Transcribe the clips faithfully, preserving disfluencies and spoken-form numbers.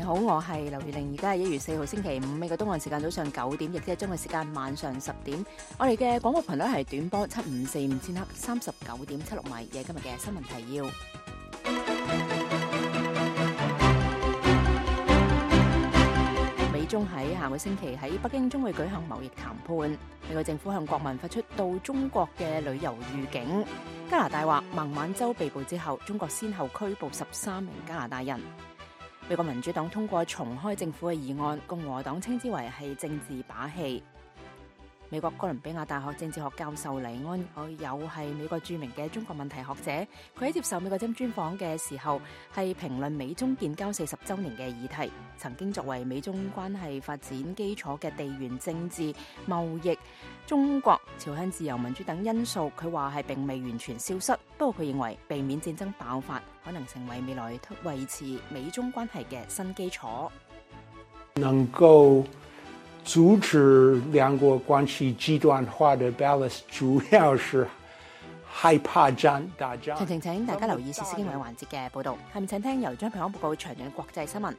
好，我係劉月玲，而家係一月四號星期五，美國東岸時間早上九點，亦即係中國時間晚上十點。我哋嘅廣播頻率係短波七五四五千赫，三十九點七六米嘅今日嘅新聞提要。美中喺下個星期喺北京將會舉行貿易談判。美國政府向國民發出到中國嘅旅遊預警。加拿大話孟晚舟被捕之後，中國先後拘捕十三名加拿大人。美國民主黨通過重開政府嘅議案，共和黨稱之為係政治把戲。美國哥倫比亞大學政治學教授黎安，佢又係美國著名嘅中國問題學者。佢喺接受美國針專訪嘅時候，係評論美中建交四十週年嘅議題。曾經作為美中關係發展基礎嘅地緣政治、貿易、中國、朝向自由民主等因素，佢話係並未完全消失。不過佢認為避免戰爭爆發可能成為未來維持美中關係嘅新基礎。 能夠阻止兩國關係極端化的 balance， 主要是害怕戰打仗。 詳情請大家留意時事經緯環節嘅報導。下面請聽由張平安報告詳盡國際新聞。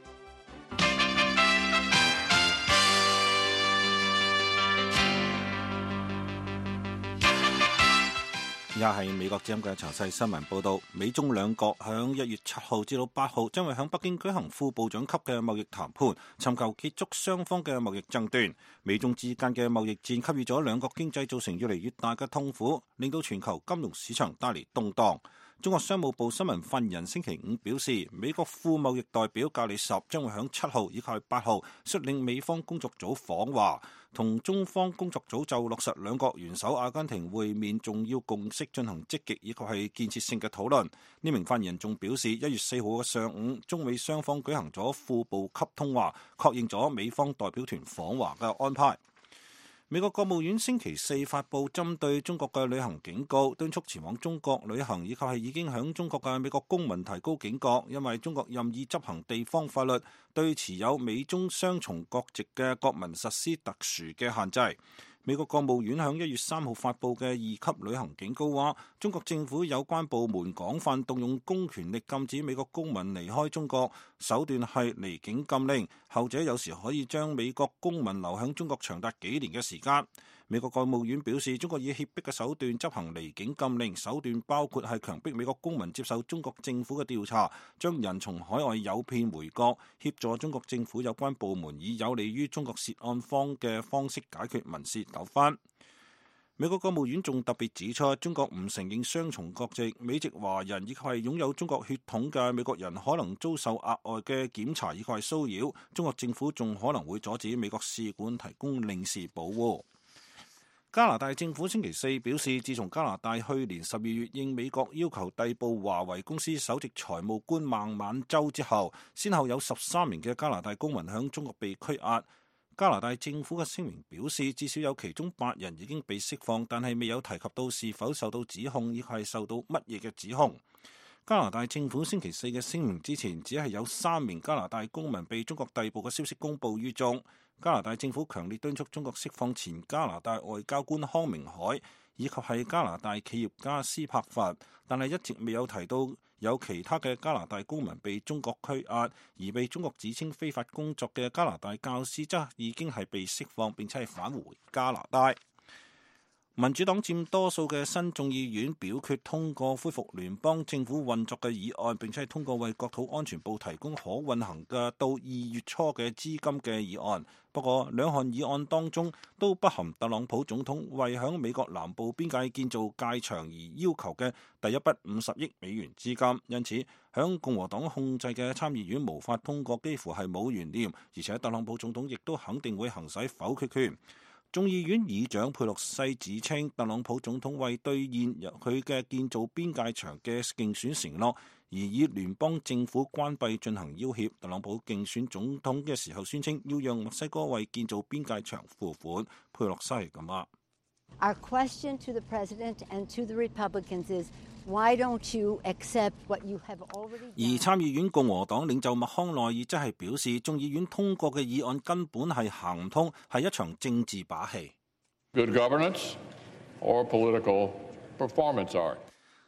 而家係美國之音嘅詳細新聞報導，美中兩國響一月七號至到八號將會響北京舉行副部長級嘅貿易談判，尋求結束雙方嘅貿易爭端。美中之間嘅貿易戰給予咗兩國經濟造成越嚟越大嘅痛苦，令到全球金融市場帶嚟動盪。中國商務部新聞發言人星期五表示，美國副貿易代表格里什將會響七號以及八號率領美方工作組訪華，同中方工作組就落實兩國元首阿根廷會面重要共識進行積極以及係建設性嘅討論。呢名發言人仲表示，一月四號嘅上午，中美雙方舉行咗副部級通話，確認咗美方代表團訪華嘅安排。美國國務院星期四發布針對中國嘅旅行警告，敦促前往中國旅行以及係已經響中國嘅美國公民提高警覺，因為中國任意執行地方法律，對持有美中雙重國籍嘅國民實施特殊嘅限制。美國國務院響一月三號發布嘅二級旅行警告話，中國政府有關部門廣泛動用公權力禁止美國公民離開中國，手段係離境禁令，後者有時可以將美國公民留響中國長達幾年嘅時間。美國國務院表示，中國以脅迫嘅手段執行離境禁令，手段包括係強迫美國公民接受中國政府嘅調查，將人從海外誘騙回國，協助中國政府有關部門以有利於中國涉案方嘅方式解決民事糾紛。美國國務院仲特別指出，中國唔承認雙重國籍，美籍華人以及係擁有中國血統嘅美國人可能遭受額外嘅檢查以及係騷擾，中國政府仲可能會阻止美國使館提供領事保護。加拿大政府星期四表示，自從加拿大去年十二月應美國要求逮捕華為公司首席財務官孟晚舟之後，先後有十三名嘅加拿大公民響中國被拘押。加拿大政府嘅聲明表示，至少有其中八人已經被釋放，但係未有提及到是否受到指控，亦係受到乜嘢嘅指控。加拿大政府星期四嘅聲明之前，只係有三名加拿大公民被中國逮捕嘅消息公佈於眾。加拿大政府強烈敦促中國釋放前加拿大外交官康明凱以及係加拿大企業家斯帕弗，但係一直未有提到有其他嘅加拿大公民被中國拘押，而被中國指稱非法工作嘅加拿大教師則已經係被釋放並且係返回加拿大。民主黨佔多數嘅新眾議院表決通過恢復聯邦政府運作嘅議案，並且係通過為國土安全部提供可運行嘅到二月初嘅資金嘅議案。不過兩項議案當中都不含特朗普總統為響美國南部邊界建造界牆而要求嘅第一筆五十億美元資金，因此響共和黨控制嘅參議院無法通過，幾乎係冇懸念，而且特朗普總統亦都肯定會行使否決權。眾議院議長佩洛西指稱，特朗普總統為兌現佢嘅建造邊界牆嘅競選承諾，而以聯邦政府關閉進行要挾。特朗普競選總統嘅時候宣稱要讓墨西哥為建造邊界牆付款。佩洛西係咁話。 Our question to the president and to the Republicans is, why don't you accept what you have already done? 而參議院共和黨領袖麥康奈爾則係表示，眾議院通過嘅議案根本係行唔通，係一場政治把戲。 Good governance or political performance art.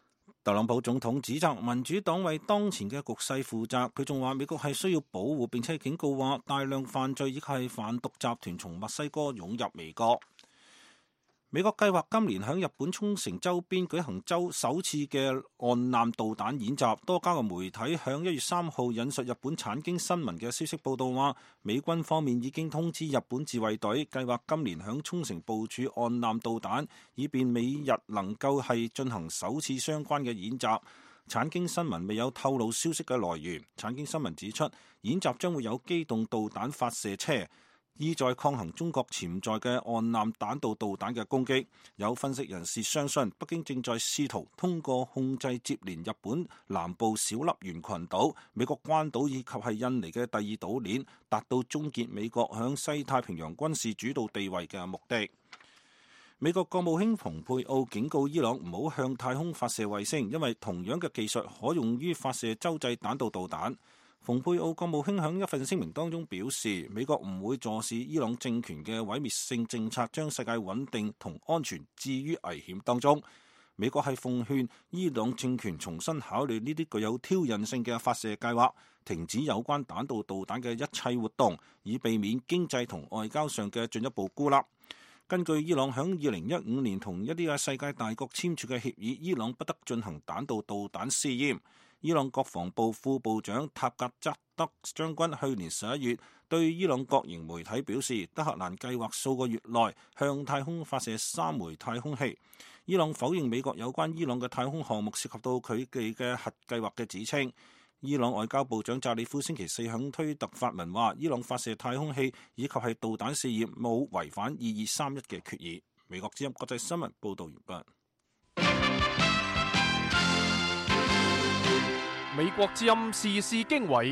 特朗普總統指責民主黨為當前嘅局勢負責，佢仲話美國係需要保護，並且警告話大量犯罪以及係販毒集團從墨西哥湧入美國。美國計劃今年喺日本沖繩周邊舉行周首次嘅岸艦導彈演習。多家嘅媒體響一月三號引述日本產經新聞嘅消息報道話，美軍方面已經通知日本自衛隊，計劃今年響沖繩部署岸艦導彈，以便美日能夠係進行首次相關嘅演習。產經新聞未有透露消息嘅來源。產經新聞指出，演習將會有機動導彈發射車，意在抗衡中國潛在嘅岸艦彈道導彈嘅攻擊。有分析人士相信，北京正在試圖通過控制接連日本南部小笠原群島、美國關島以及係印尼嘅第二島鏈，達到終結美國響西太平洋軍事主導地位嘅目的。美國國務卿蓬佩奧警告伊朗唔好向太空發射衛星，因為同樣嘅技術可用於發射洲際彈道導彈。蓬佩奧國務卿喺一份聲明當中表示，美國唔會坐視伊朗政權嘅毀滅性政策將世界穩定同安全置於危險當中。美國係奉勸伊朗政權重新考慮呢啲具有挑釁性嘅發射計劃，停止有關彈道導彈嘅一切活動，以避免經濟同外交上嘅進一步孤立。根據伊朗喺二零一五年同一啲嘅世界大國簽署嘅協議，伊朗不得進行彈道導彈試驗。伊朗國防部副部長塔格扎德將軍去年十一月對伊朗國營媒體表示，德黑蘭計劃數個月內向太空發射三枚太空器。伊朗否認美國有關伊朗嘅太空項目涉及到佢哋嘅核計劃嘅指稱。伊朗外交部長扎里夫星期四響推特發文話，伊朗發射太空器以及係導彈試驗冇違反二二三一嘅決議。美國之音國際新聞報道完畢。 美國之音時事經緯，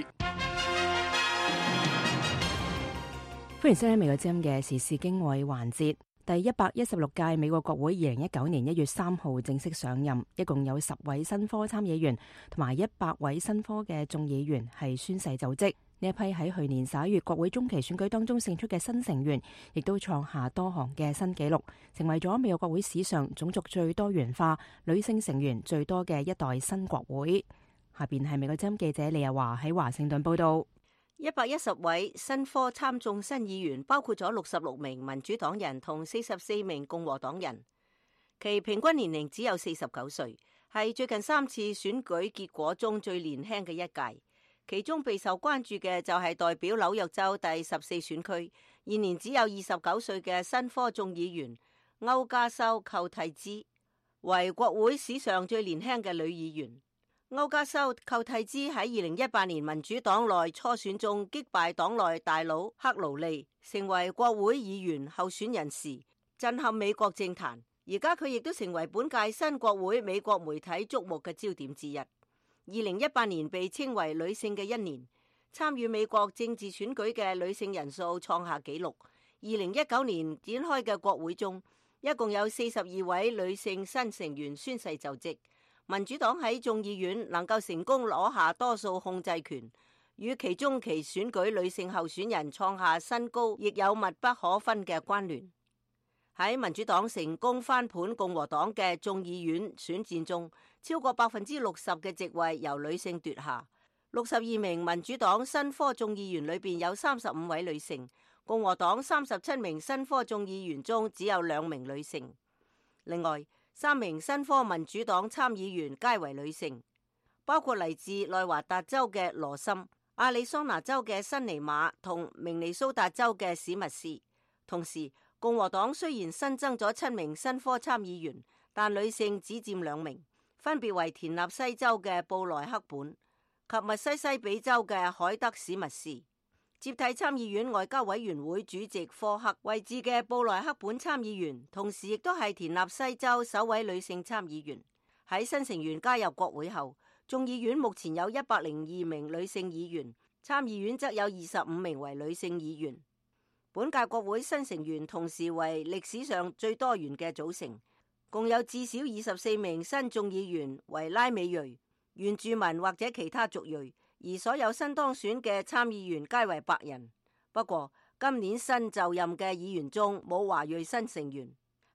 歡迎收聽美國之音嘅時事經緯環節。第一百一十六屆美國國會二零一九年一月三號正式上任，一共有十位新科參議員同埋一百位新科嘅眾議員係宣誓就職。呢一批喺去年十一月國會中期選舉當中勝出嘅新成員，亦都創下多項嘅新紀錄，成為咗美國國會史上種族最多元化、女性成員最多嘅一代新國會。下邊係美國之音記者李日華喺華盛頓報道。 一百一十位新科參眾新議員，包括咗六十六名民主黨人同四十四名共和黨人，其平均年齡只有四十九歲，係最近三次選舉結果中最年輕嘅一屆。其中備受關注嘅就係代表紐約州第十四選區，現年只有二十九歲嘅新科眾議員歐加修寇蒂茲，為國會史上最年輕嘅女議員。歐加修寇蒂茲喺二零一八年民主黨內初選中擊敗黨內大佬克勞利，成為國會議員候選人時，震撼美國政壇。而家佢亦都成為本屆新國會美國媒體矚目嘅焦點之一。二零一八年被稱為女性嘅一年，參與美國政治選舉嘅女性人數創下紀錄。二零一九年展開嘅國會中，一共有四十二位女性新成員宣誓就職。民主黨喺眾議院能夠成功攞下多數控制權，與其中期選舉女性候選人創下新高，亦有密不可分嘅關聯。喺民主黨成功翻盤共和黨嘅眾議院選戰中，超過百分之六十嘅席位由女性奪下。六十二名民主黨新科眾議員裏邊有三十五位女性，共和黨三十七名新科眾議員中只有兩名女性。另外，三名新科民主黨參議員皆為女性，包括嚟自內華達州嘅羅森、亞利桑那州嘅辛尼瑪同明尼蘇達州嘅史密斯。同時，共和黨雖然新增咗七名新科參議員，但女性只佔兩名，分別為田納西州嘅布萊克本及密西西比州嘅海德史密斯。接替參議院外交委員會主席科克位置嘅布萊克本參議員，同時亦都係田納西州首位女性參議員。喺新成員加入國會後，眾議院目前有一百零二名女性議員，參議院則有二十五名為女性議員。本屆國會新成員同時為歷史上最多元嘅組成，共有至少二十四名新眾議員為拉美裔、原住民或者其他族裔。而所有新當選嘅參議員皆為白人。不過今年新就任嘅議員中冇華裔新成員。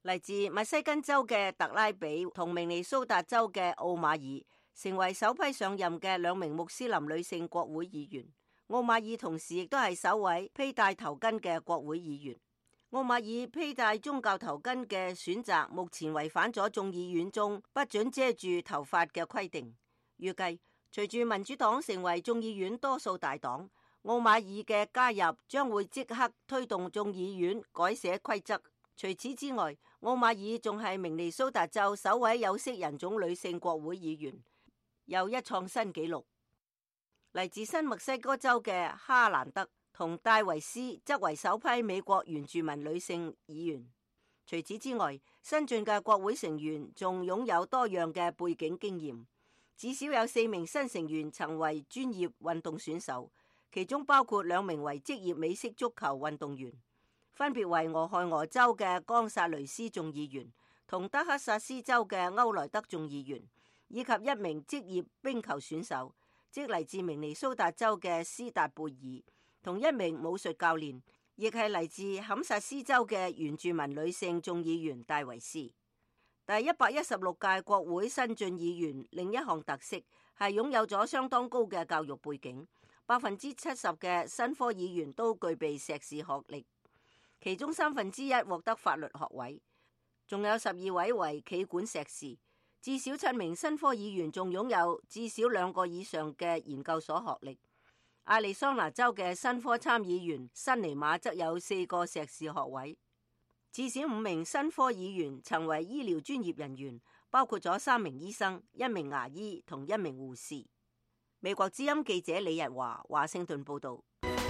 嚟自密西根州嘅特拉比同明尼蘇達州嘅奧馬爾成為首批上任嘅兩名穆斯林女性國會議員。奧馬爾同時亦都係首位披戴頭巾嘅國會議員。奧馬爾披戴宗教頭巾嘅選擇目前違反咗眾議院中不准遮住頭髮嘅規定。預計隨住民主黨成為眾議院多數大黨，奧馬爾嘅加入將會即刻推動眾議院改寫規則。除此之外，奧馬爾仲係明尼蘇達州首位有色人種女性國會議員，又一創新紀錄。嚟自新墨西哥州嘅哈蘭德同戴維斯則為首批美國原住民女性議員。除此之外，新進嘅國會成員仲擁有多樣嘅背景經驗，至少有四名新成員曾為專業運動選手，其中包括兩名為職業美式足球運動員，分別為俄亥俄州嘅岡薩雷斯眾議員同德克薩斯州嘅歐萊德眾議員，以及一名職業冰球選手，即嚟自明尼蘇達州嘅斯達貝爾，同一名武術教練，亦係嚟自堪薩斯州嘅原住民女性眾議員戴維斯。第一百一十六屆國會新進議員另一項特色係擁有咗相當高嘅教育背景，百分之七十嘅新科議員都具備碩士學歷，其中三分之一獲得法律學位，仲有十二位為企管碩士。至少七名新科議員仲擁有至少兩個以上嘅研究所學歷。亞利桑那州嘅新科參議員辛尼馬則有四個碩士學位。至少五名新科議員曾為醫療專業人員，包括咗三名醫生、一名牙醫同一名護士。美國之音記者李日華華盛頓報道。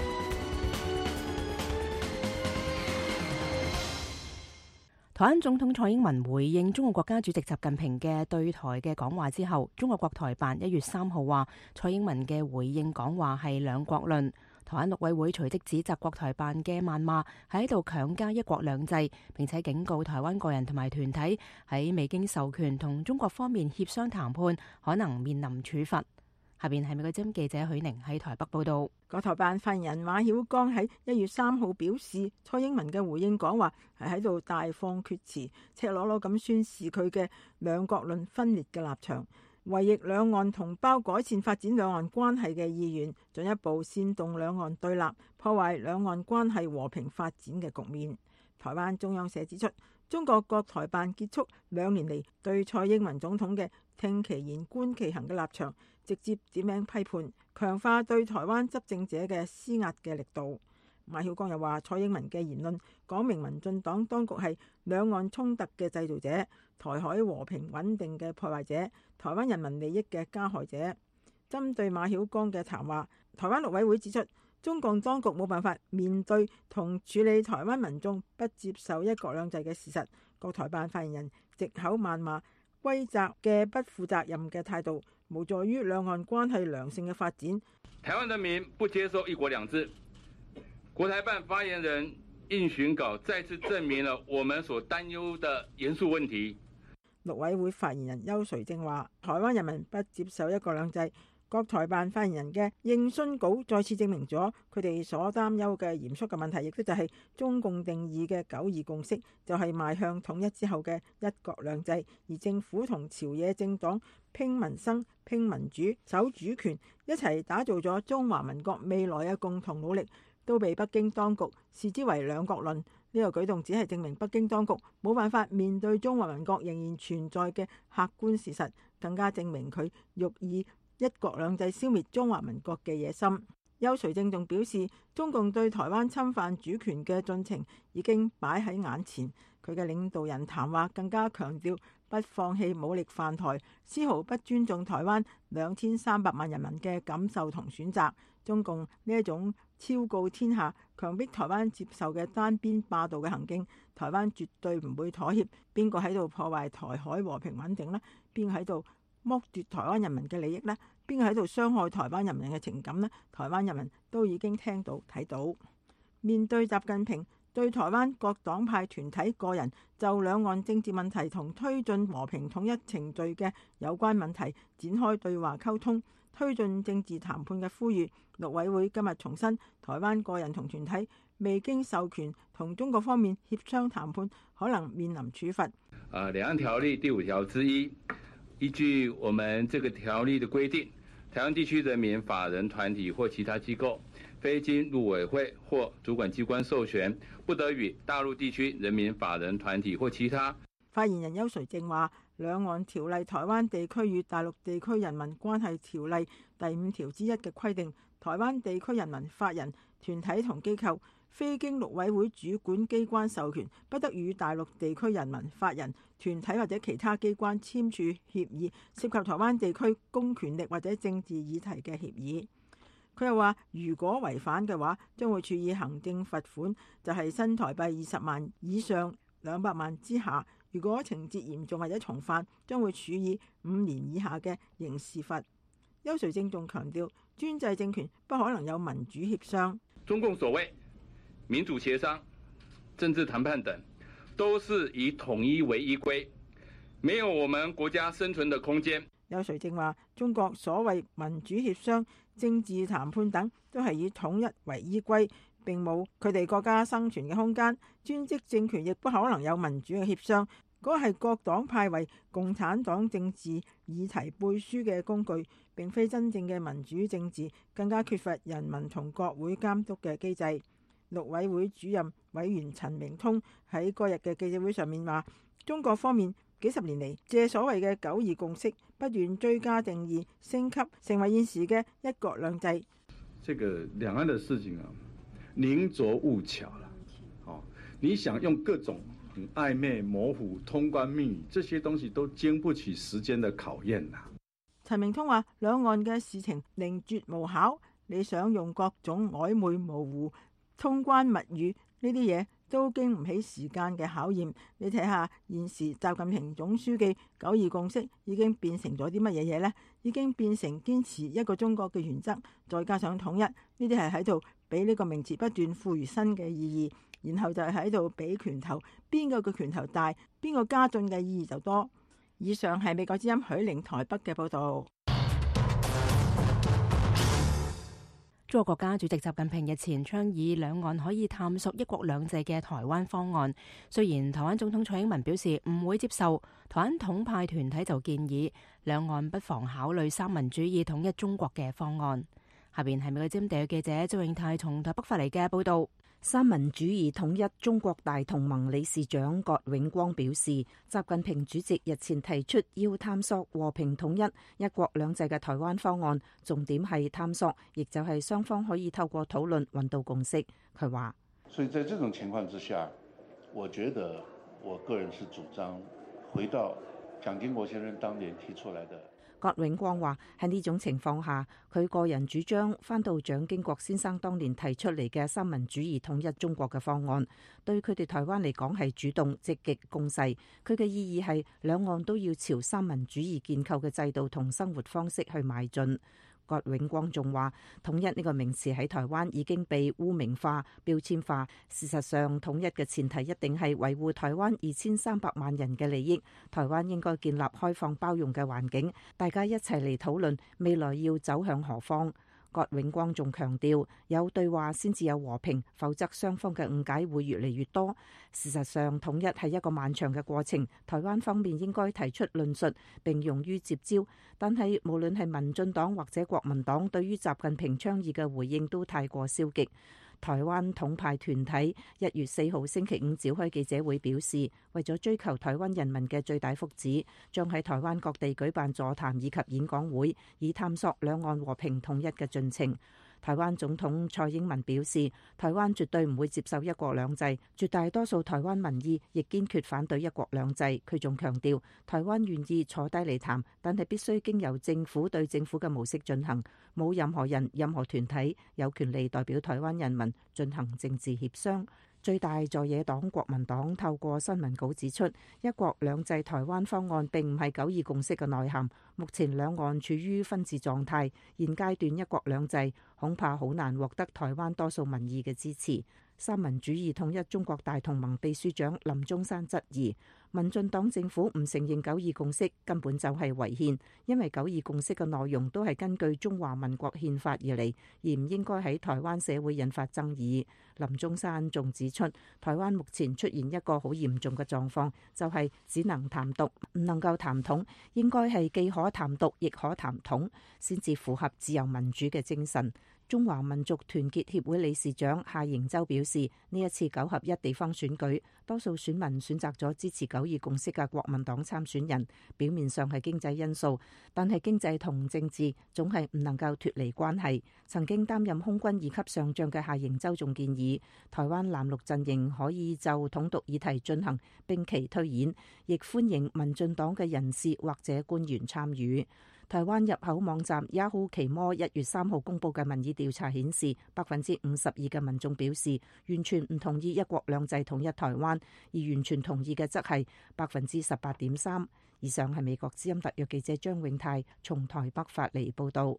台灣總統蔡英文回應中國國家主席習近平嘅對台嘅講話之後，中國國台辦一月三號話蔡英文嘅回應講話係兩國論。台灣陸委會隨即指責國台辦嘅謾罵係喺度強加一國兩制，並且警告台灣個人同埋團體喺未經授權同中國方面協商談判，可能面臨處罰。下邊係美國之音記者許寧喺台北報道。 國台辦發言人馬曉光喺一月三號表示，蔡英文嘅回應講話係喺度大放厥詞，赤裸裸咁宣示佢嘅兩國論分裂嘅立場，違逆兩岸同胞改善發展兩岸關係嘅意願，進一步煽動兩岸對立，破壞兩岸關係和平發展嘅局面。台灣中央社指出，中國國台辦結束兩年嚟對蔡英文總統嘅聽其言觀其行嘅立場，直接點名批判，強化對台灣執政者嘅施壓嘅力度。馬曉光又話，蔡英文嘅言論講明民進黨當局係兩岸衝突嘅製造者，台海和平穩定嘅破壞者，台灣人民利益嘅加害者。針對馬曉光嘅談話，台灣陸委會指出，中共當局冇辦法面對同處理台灣民眾不接受一國兩制嘅事實。國台辦發言人藉口謾罵歸責嘅不負責任嘅態度，無助於兩岸關係良性嘅發展。 台灣人民不接受一國兩制，國台辦發言人應詢稿再次證明了我們所擔憂的嚴肅問題。 陸委會發言人邱垂正話，台灣人民不接受一國兩制。國台辦發言人嘅應詢稿再次證明咗佢哋所擔憂嘅嚴肅嘅問題，亦都就係中共定義嘅九二共識，就係邁向統一之後嘅一國兩制，而政府同朝野政黨拼民生、拼民主、守主權，一齊打造咗中華民國未來嘅共同努力，都被北京當局視之為兩國論。呢個舉動只係證明北京當局冇辦法面對中華民國仍然存在嘅客觀事實，更加證明佢欲以一國兩制消滅中華民國嘅野心。邱垂正仲表示，中共對台灣侵犯主權嘅進程已經擺喺眼前。佢嘅領導人談話更加強調不放棄武力犯台，絲毫不尊重台灣兩千三百萬人民嘅感受同選擇。中共呢一種昭告天下、強迫台灣接受嘅單邊霸道嘅行徑，台灣絕對唔會妥協。邊個喺度破壞台海和平穩定呢？邊個喺度剝奪台灣人民嘅利益呢？邊個喺度傷害台灣人民嘅情感呢？台灣人民都已經聽到睇到。面對習近平對台灣各黨派團體個人就兩岸政治問題同推進和平統一程序嘅有關問題展開對話溝通、推進政治談判嘅呼籲。陸委會今日重申，台灣個人同團體未經授權同中國方面協商談判，可能面臨處罰。 啊，兩岸條例第五條之一，依據我們這個條例的規定，台灣地區人民法人團體或其他機構，非經陸委會或主管機關授權，不得與大陸地區人民法人團體或其他。 發言人邱垂正話，兩岸條例台灣地區與大陸地區人民關係條例第五條之一嘅規定，台灣地區人民法人團體同機構非經陸委會主管機關授權，不得與大陸地區人民法人團體或者其他機關簽署協議，涉及台灣地區公權力或者政治議題嘅協議。佢又話，如果違反嘅話，將會處以行政罰款，就係新台幣二十萬以上兩百萬之下。如果情節嚴重或者重犯，將會處以五年以下嘅刑事罰。邱垂正仲強調，專制政權不可能有民主協商。 中共所謂民主協商、政治談判等，都是以統一為依歸，沒有我們國家生存的空間。 邱垂正話，中國所謂民主協商、政治談判等，都係以統一為依歸，並冇佢哋國家生存嘅空間。專職政權亦不可能有民主嘅協商，嗰係各黨派為共產黨政治議題背書嘅工具，並非真正嘅民主政治，更加缺乏人民同國會監督嘅機制。陸委會主任委員陳明通喺嗰日嘅記者會上面話，中國方面幾十年嚟借所謂嘅九二共識，不斷追加定義、升級，成為現時嘅一國兩制。 這個兩岸的事情啊，寧拙勿巧了。哦，你想用各種很曖昧、模糊、通關密語，這些東西都經不起時間的考驗啦。 陳明通話，兩岸嘅事情寧拙無巧，你想用各種曖昧模糊、通關密語呢啲嘢，都經唔起時間嘅考驗。你睇下現時習近平總書記九二共識已經變成咗啲乜嘢嘢呢？已經變成堅持一個中國嘅原則，再加上統一，呢啲係喺度俾呢個名詞不斷賦予新嘅意義，然後就係喺度俾拳頭，邊個嘅拳頭大，邊個加進嘅意義就多。以上係美國之音許玲台北嘅報導。 中國國家主席習近平日前倡議兩岸可以探索一國兩制嘅台灣方案，雖然台灣總統蔡英文表示唔會接受，台灣統派團體就建議兩岸不妨考慮三民主義統一中國嘅方案。下邊係美國之音地嘅記者周永泰從台北發嚟嘅報導。 三民主義統一中國大同盟理事長葛永光表示，習近平主席日前提出要探索和平統一一國兩制嘅台灣方案，重點係探索，亦就係雙方可以透過討論揾到共識。佢話： 所以在這種情況之下，我覺得我個人是主張回到蔣經國先生當年提出來的。 葛永光話：喺呢種情況下，佢個人主張翻到蔣經國先生當年提出嚟嘅三民主義統一中國嘅方案，對佢哋台灣嚟講係主動、積極、攻勢。佢嘅意義係兩岸都要朝三民主義建構嘅制度同生活方式去邁進。葛永光仲話，統一呢個名詞喺台灣已經被污名化、標籤化。事實上，統一嘅前提一定係維護台灣二千三百萬人嘅利益。台灣應該建立開放包容嘅環境，大家一齊嚟討論未來要走向何方。葛永光仲強調，有對話先至有和平，否則雙方嘅誤解會越嚟越多。事實上，統一係一個漫長嘅過程，台灣方面應該提出論述並勇於接招。但係無論係民進黨或者國民黨，對於習近平倡議嘅回應都太過消極。台灣統派團體一月四號星期五召開記者會，表示為咗追求台灣人民嘅最大福祉，將喺台灣各地舉辦座談以及演講會，以探索兩岸和平統一嘅進程。台灣總統蔡英文表示，台灣絕對唔會接受一國兩制，絕大多數台灣民意亦堅決反對一國兩制。佢仲強調，台灣願意坐低嚟談，但係必須經由政府對政府嘅模式進行，冇任何人、任何團體有權利代表台灣人民進行政治協商。最大在野黨國民黨透過新聞稿指出，一國兩制台灣方案並唔係九二共識嘅內涵， 目前兩岸處於分治狀態，現階段一國兩制恐怕好難獲得台灣多數民意嘅支持。三民主義統一中國大同盟秘書長林中山質疑，民進黨政府唔承認九二共識根本就係違憲，因為九二共識嘅內容都係根據中華民國憲法而嚟，而唔應該喺台灣社會引發爭議。林中山仲指出，台灣目前出現一個好嚴重嘅狀況，就係只能談獨，唔能夠談統，應該係既可談獨，亦可談統，先至符合自由民主嘅精神。中華民族團結協會理事長夏迎洲表示，呢一次九合一地方選舉，多數選民選擇咗支持九二共識嘅國民黨參選人，表面上係經濟因素，但係經濟同政治總係唔能夠脫離關係。曾經擔任空軍二級上將嘅夏迎洲仲建議，台灣藍綠陣營可以就統獨議題進行兵棋推演，亦歡迎民進黨嘅人士或者官員參與。台灣入口網站 Yahoo 奇摩一月三號公佈嘅民意調查顯示，百分之五十二嘅民眾表示完全唔同意一國兩制統一台灣，而完全同意嘅則係百分之十八點三。以上係美國之音特約記者張永泰從台北發嚟報導。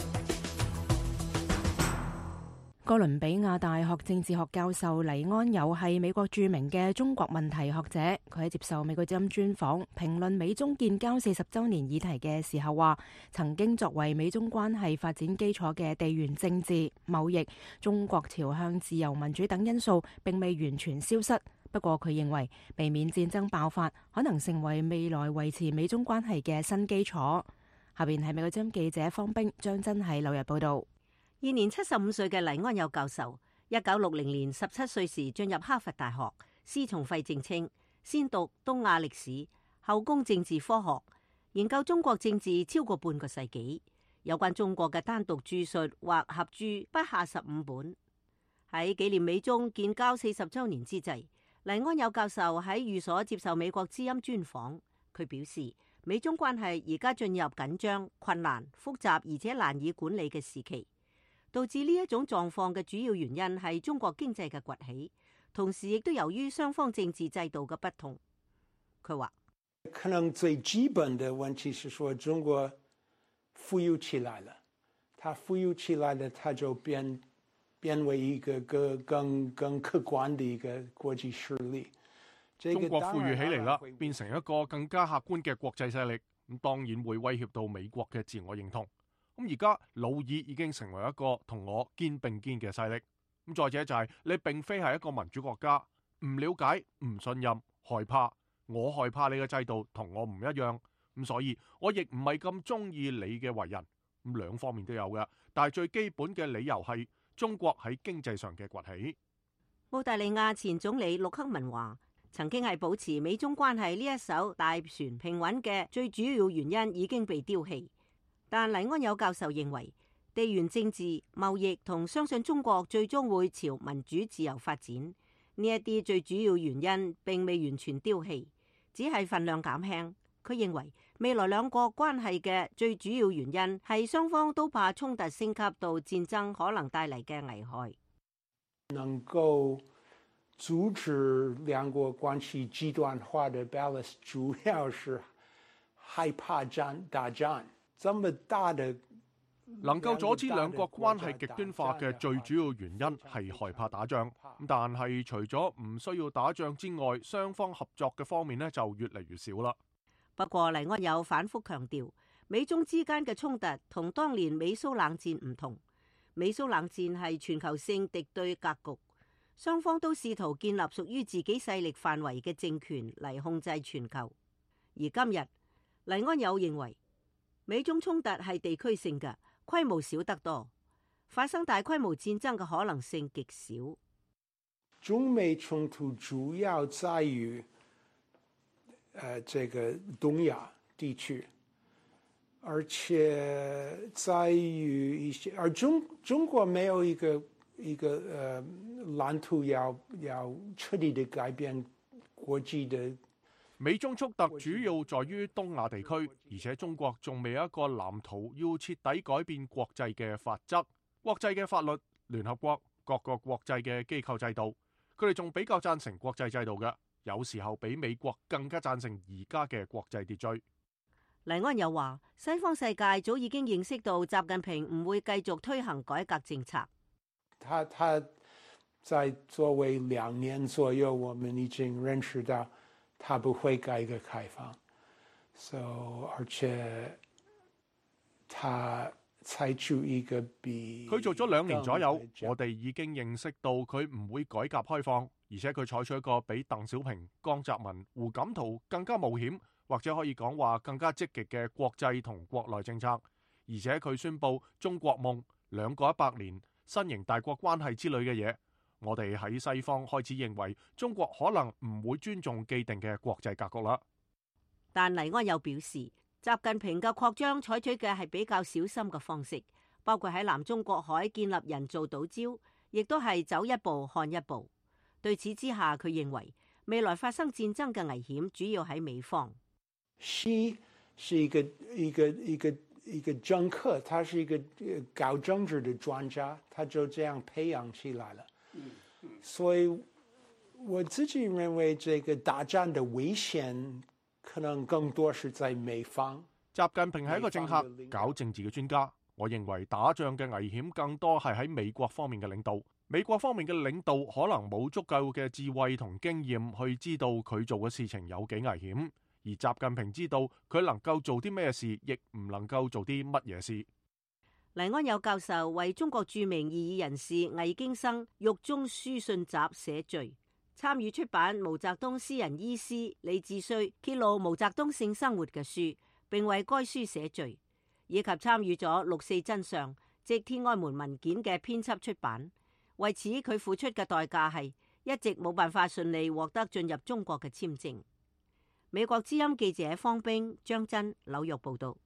哥倫比亞大學政治學教授黎安友係美國著名嘅中國問題學者，佢喺接受美國之音專訪評論美中建交四十週年議題嘅時候話，曾經作為美中關係發展基礎嘅地緣政治、貿易、中國朝向自由民主等因素並未完全消失。不過佢認為避免戰爭爆發可能成為未來維持美中關係嘅新基礎。下邊係美國之音記者方冰張真喺紐約報道。 現年七十五歲嘅黎安友教授，一九六零年十七歲時進入哈佛大學，師從費正清，先讀東亞歷史，後攻政治科學，研究中國政治超過半個世紀。有關中國嘅單獨著述或合著不下十五本。喺紀念美中建交四十週年之際，黎安友教授喺寓所接受美國之音專訪，佢表示美中關係而家進入緊張、困難、複雜而且難以管理嘅時期。導致呢一種狀況嘅主要原因係中國經濟嘅崛起，同時亦都由於雙方政治制度嘅不同。佢話： 可能最基本的問題是說中國富有起來了，它富有起來了，它就變變為一個更更更客觀的一個國際勢力。 中國富裕起嚟啦，變成一個更加客觀嘅國際勢力，咁當然會威脅到美國嘅自我認同。咁而家老二已經成為一個同我肩並肩嘅勢力。咁再者就係你並非係一個民主國家，唔了解、唔信任、害怕，我害怕你嘅制度同我唔一樣。咁所以我亦唔係咁中意你嘅為人。咁兩方面都有嘅，但係最基本嘅理由係中國喺經濟上嘅崛起。 澳大利亞前總理陸克文話：曾經係保持美中關係呢一艘大船平穩嘅最主要原因已經被丟棄。但黎安友教授認為，地緣政治、貿易同相信中國最終會朝民主自由發展呢一啲最主要原因並未完全丟棄，只係份量減輕。佢認為未來兩國關係嘅最主要原因係雙方都怕衝突升級到戰爭可能帶嚟嘅危害。 能夠阻止兩國關係極端化的 balance 主要是害怕戰打仗。這麼大的能夠阻止兩國關係極端化嘅最主要原因係害怕打仗。但係除咗唔需要打仗之外，雙方合作嘅方面呢就越嚟越少啦。 不過黎安友反覆強調，美中之間嘅衝突同當年美蘇冷戰唔同。美蘇冷戰係全球性敵對格局，雙方都試圖建立屬於自己勢力範圍嘅政權嚟控制全球。而今日黎安友認為，美中衝突係地區性嘅，規模小得多，發生大規模戰爭嘅可能性極少。 中美衝突主要在於，呃，這個東亞地區，而且在於一些，而中中國沒有一個一個呃藍圖要要徹底地改變國際的。 美中衝突主要在於東亞地區，而且中國仲未有一個藍圖要徹底改變國際嘅法則、國際嘅法律、聯合國各個國際嘅機構制度。佢哋仲比較贊成國際制度嘅，有時候比美國更加贊成而家嘅國際秩序。 黎安又話，西方世界早已經認識到習近平唔會繼續推行改革政策。 他他在作為兩年左右，我們已經認識到他不會改革開放，so 而且他採取一個比佢做咗兩年左右，我哋已經認識到佢唔會改革開放，而且佢採取一個比鄧小平、江澤民、胡錦濤更加冒險，或者可以講話更加積極嘅國際同國內政策，而且佢宣布中國夢、兩個一百年、新型大國關係之類嘅嘢，我哋喺西方開始認為中國可能唔會尊重既定嘅國際格局啦。 但黎安又表示，習近平嘅擴張採取嘅係比較小心嘅方式，包括喺南中國海建立人造島礁，亦都係走一步看一步。對此之下，佢認為未來發生戰爭嘅危險主要喺美方。 習是一個一個一個一個政客，他是一個搞政治的專家，他就這樣培養起來了。所以我自己認為，這個打仗的危險可能更多是在美方。 習近平係一個政客，搞政治嘅專家。我認為打仗嘅危險更多係喺美國方面嘅領導。美國方面嘅領導可能冇足夠嘅智慧同經驗去知道佢做嘅事情有幾危險。而習近平知道佢能夠做啲咩事，亦唔能夠做啲乜嘢事。 黎安友教授為中國著名異議人士魏京生獄中書信集寫序，參與出版毛澤東私人醫師李志綏揭露毛澤東性生活嘅書，並為該書寫序，以及參與咗六四真相即天安門文件嘅編輯出版。為此佢付出嘅代價係一直冇辦法順利獲得進入中國嘅簽證。美國之音記者方冰、張真紐約報道。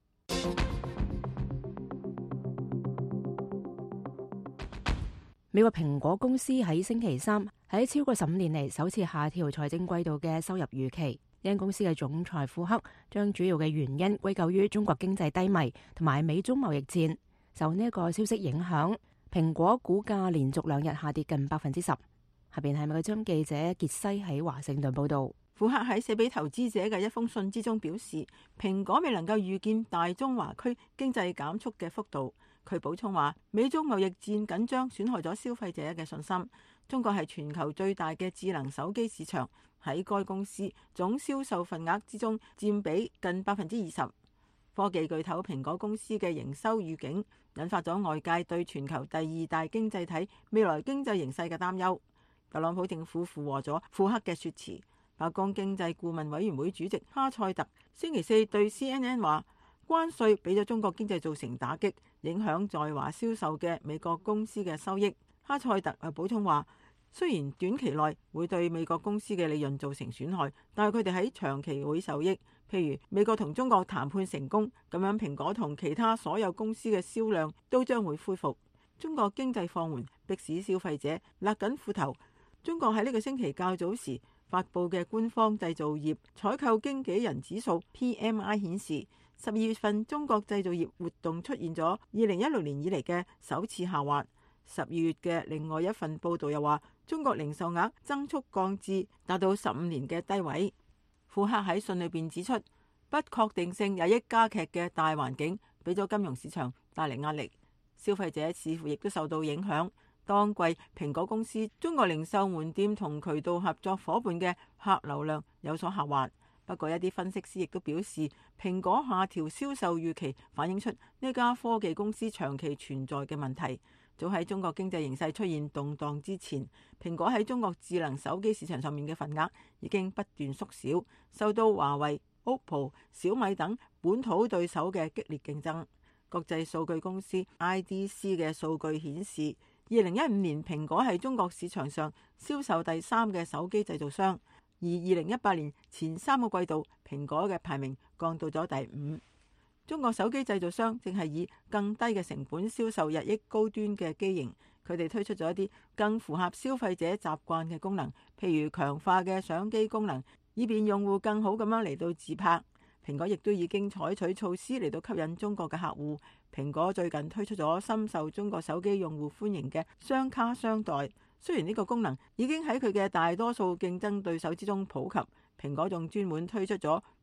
美國蘋果公司喺星期三喺超過十五年嚟首次下調財政季度嘅收入預期。呢間公司嘅總裁庫克將主要嘅原因歸咎於中國經濟低迷同埋美中貿易戰。受呢一個消息影響，蘋果股價連續兩日下跌近百分之十。下邊係美國之音記者傑西喺華盛頓報道。 庫克喺寫俾投資者嘅一封信之中表示，蘋果未能夠預見大中華區經濟減速嘅幅度。佢補充話，美中貿易戰緊張損害咗消費者嘅信心。中國係全球最大嘅智能手機市場，喺該公司總銷售份額之中佔比近百分之二十。科技巨頭蘋果公司嘅營收預警引發咗外界對全球第二大經濟體未來經濟形勢嘅擔憂。特朗普政府附和咗庫克嘅說辭。白宮經濟顧問委員會主席哈塞特星期四對 C N N 話，關稅俾咗中國經濟造成打擊，影響在華銷售嘅美國公司嘅收益。哈塞特又補充話，雖然短期內會對美國公司嘅利潤造成損害，但係佢哋喺長期會受益。譬如美國同中國談判成功，咁樣蘋果同其他所有公司嘅銷量都將會恢復。中國經濟放緩，迫使消費者勒緊褲頭。中國喺呢個星期較早時發佈嘅官方製造業採購經紀人指數 P M I 顯示，十二月份中國製造業活動出現咗二零一六年以嚟嘅首次下滑。十二月嘅另外一份報導又話，中國零售額增速降至達到十五年嘅低位。庫克喺信裏邊指出，不確定性日益加劇嘅大環境俾咗金融市場帶嚟壓力，消費者似乎亦都受到影響。當季蘋果公司中國零售門店同渠道合作夥伴嘅客流量有所下滑。不過一啲分析師亦都表示，蘋果下調銷售預期反映出呢家科技公司長期存在嘅問題。早喺中國經濟形勢出現動盪之前，蘋果喺中國智能手機市場上面嘅份額已經不斷縮小，受到華為、O P P O、小米等本土對手嘅激烈競爭。國際數據公司 I D C 嘅數據顯示，二零一五年蘋果係中國市場上銷售第三嘅手機製造商，而二零一八年前三個季度蘋果嘅排名降到咗第五。中國手機製造商正係以更低嘅成本銷售日益高端嘅機型，佢哋推出咗一啲更符合消費者習慣嘅功能，譬如強化嘅相機功能，以便用戶更好咁樣嚟到自拍。蘋果亦都已經採取措施嚟到吸引中國嘅客戶。蘋果最近推出咗深受中國手機用戶歡迎嘅雙卡雙待，雖然呢個功能已經喺佢嘅大多數競爭對手之中普及，蘋果仲專門推出咗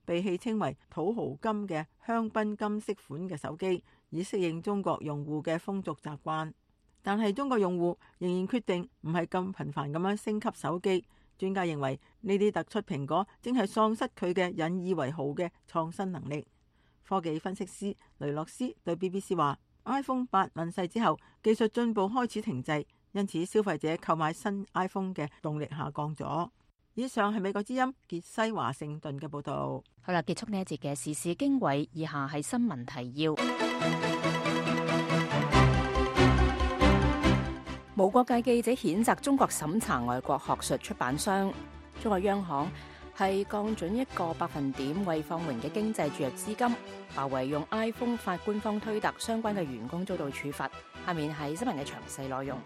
被戲稱為土豪金嘅香檳金色款嘅手機，以適應中國用戶嘅風俗習慣。但係中國用戶仍然決定唔係咁頻繁咁樣升級手機。專家認為呢啲突出蘋果正係喪失佢嘅引以為豪嘅創新能力。科技分析師雷諾斯對 B B C 話 ：iPhone 八問世之後，技術進步開始停滯，因此消費者購買新 iPhone 嘅動力下降咗。以上係美國之音傑西華盛頓嘅報導。 好啦，結束呢一節嘅時事經緯，以下係新聞提要。無國界記者譴責中國審查外國學術出版商。中國央行係降準一個百分點為放緩嘅經濟注入資金。華為用 iPhone 發官方推特，相關嘅員工遭到處罰。下面係新聞嘅詳細內容。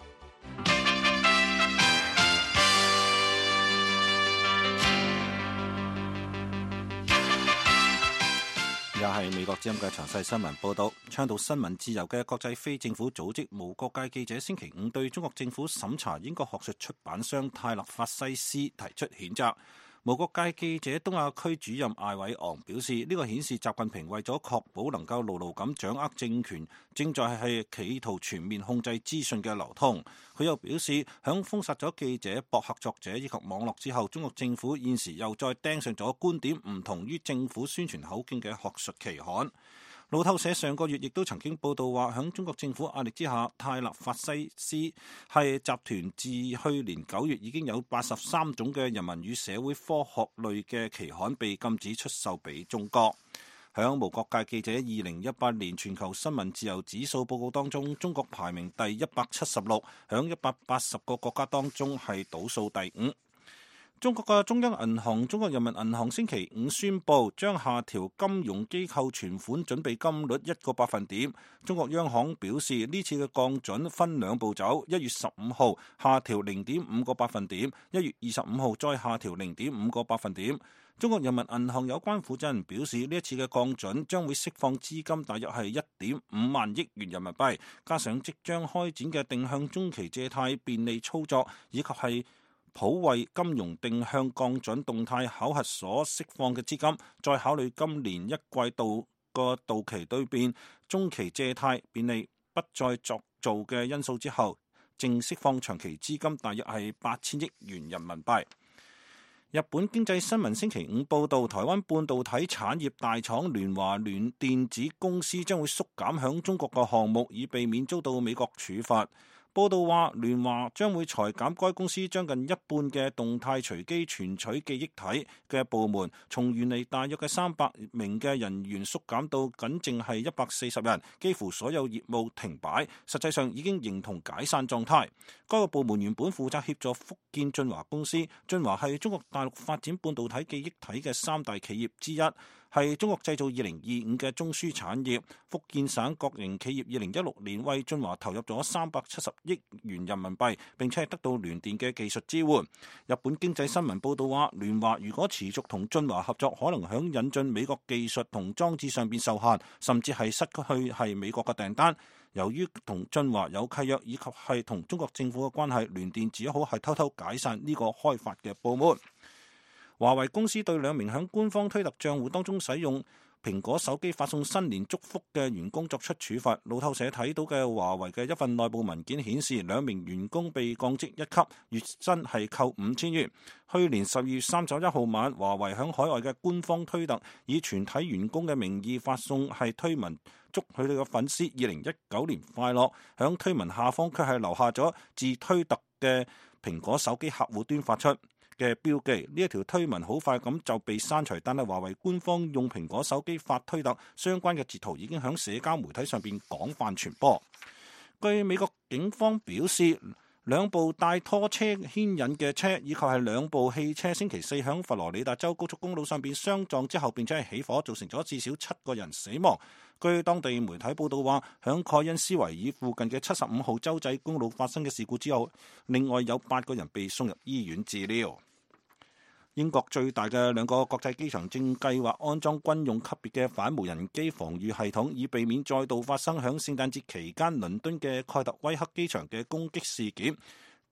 又係美國之音嘅詳細新聞報導，倡導新聞自由嘅國際非政府組織無國界記者星期五對中國政府審查英國學術出版商泰勒法西斯提出譴責。無國界記者東亞區主任艾偉昂表示，呢、這個顯示習近平為咗確保能夠牢牢咁掌握政權，正在係企圖全面控制資訊嘅流通。佢又表示，響封殺咗記者、博客作者以及網絡之後，中國政府現時又再盯上咗觀點唔同於政府宣傳口徑嘅學術期刊。路透社上個月亦都曾經報道話，響中國政府壓力之下，泰勒法西斯係集團自去年九月已經有八十三種嘅人民與社會科學類嘅期刊被禁止出售俾中國。響無國界記者二零一八年全球新聞自由指數報告當中，中國排名第一百七十六，響一百八十個國家當中係倒數第五。中國嘅中央銀行中國人民銀行星期五宣布將下調金融機構存款準備金率一個百分點。中國央行表示，呢次嘅降準分兩步走，一月十五號下調零點五個百分點，一月二十五號再下調零點五個百分點。中國人民銀行有關負責人表示，呢一次嘅降準將會釋放資金大約係一點五萬億元人民幣，加上即將開展嘅定向中期借貸便利操作，以及係普惠金融定向降準動態考核所釋放嘅資金，再考慮今年一季度個到期兌變、中期借貸便利不再作做嘅因素之後，淨釋放長期資金大約係八千億元人民幣。日本經濟新聞星期五報道，台灣半導體產業大廠聯華聯電子公司將會縮減響中國嘅項目，以避免遭到美國處罰。報道話，聯華將會裁減該公司將近一半嘅動態隨機存取記憶體嘅部門，從原嚟大約嘅三百名嘅人員縮減到僅淨係一百四十人，幾乎所有業務停擺，實際上已經形同解散狀態。該個部門原本負責協助福建晉華公司，晉華係中國大陸發展半導體記憶體嘅三大企業之一，係中國製造二零二五嘅中樞產業。福建省國營企業二零一六年為晉華投入咗三百七十億元人民幣，並且係得到聯電嘅技術支援。日本經濟新聞報道話，聯華如果持續同晉華合作，可能響引進美國技術同裝置上邊受限，甚至係失去係美國嘅訂單。由於同晉華有契約以及係同中國政府嘅關係，聯電只好係偷偷解散呢個開發嘅部門。華為公司對兩名響官方推特賬戶當中使用蘋果手機發送新年祝福嘅員工作出處罰。路透社睇到嘅華為嘅一份內部文件顯示，兩名員工被降職一級，月薪係扣五千元。去年十二月三十一號晚，華為響海外嘅官方推特以全體員工嘅名義發送係推文，祝佢哋嘅粉絲二零一九年快樂。響推文下方卻係留下咗自推特嘅蘋果手機客戶端發出嘅標記。呢一條推文好快咁就被刪除，但係華為官方用蘋果手機發推特相關嘅截圖已經響社交媒體上邊廣泛傳播。據美國警方表示，兩部帶拖車牽引嘅車以及係兩部汽車星期四響佛羅里達州高速公路上邊相撞之後，並且係起火，造成咗至少七個人死亡。據當地媒體報道話，響蓋恩斯維爾附近嘅七十五號州際公路發生嘅事故之後，另外有八個人被送入醫院治療。英國最大嘅兩個國際機場正計劃安裝軍用級別嘅反無人機防禦系統，以避免再度發生響聖誕節期間倫敦嘅蓋特威克機場嘅攻擊事件。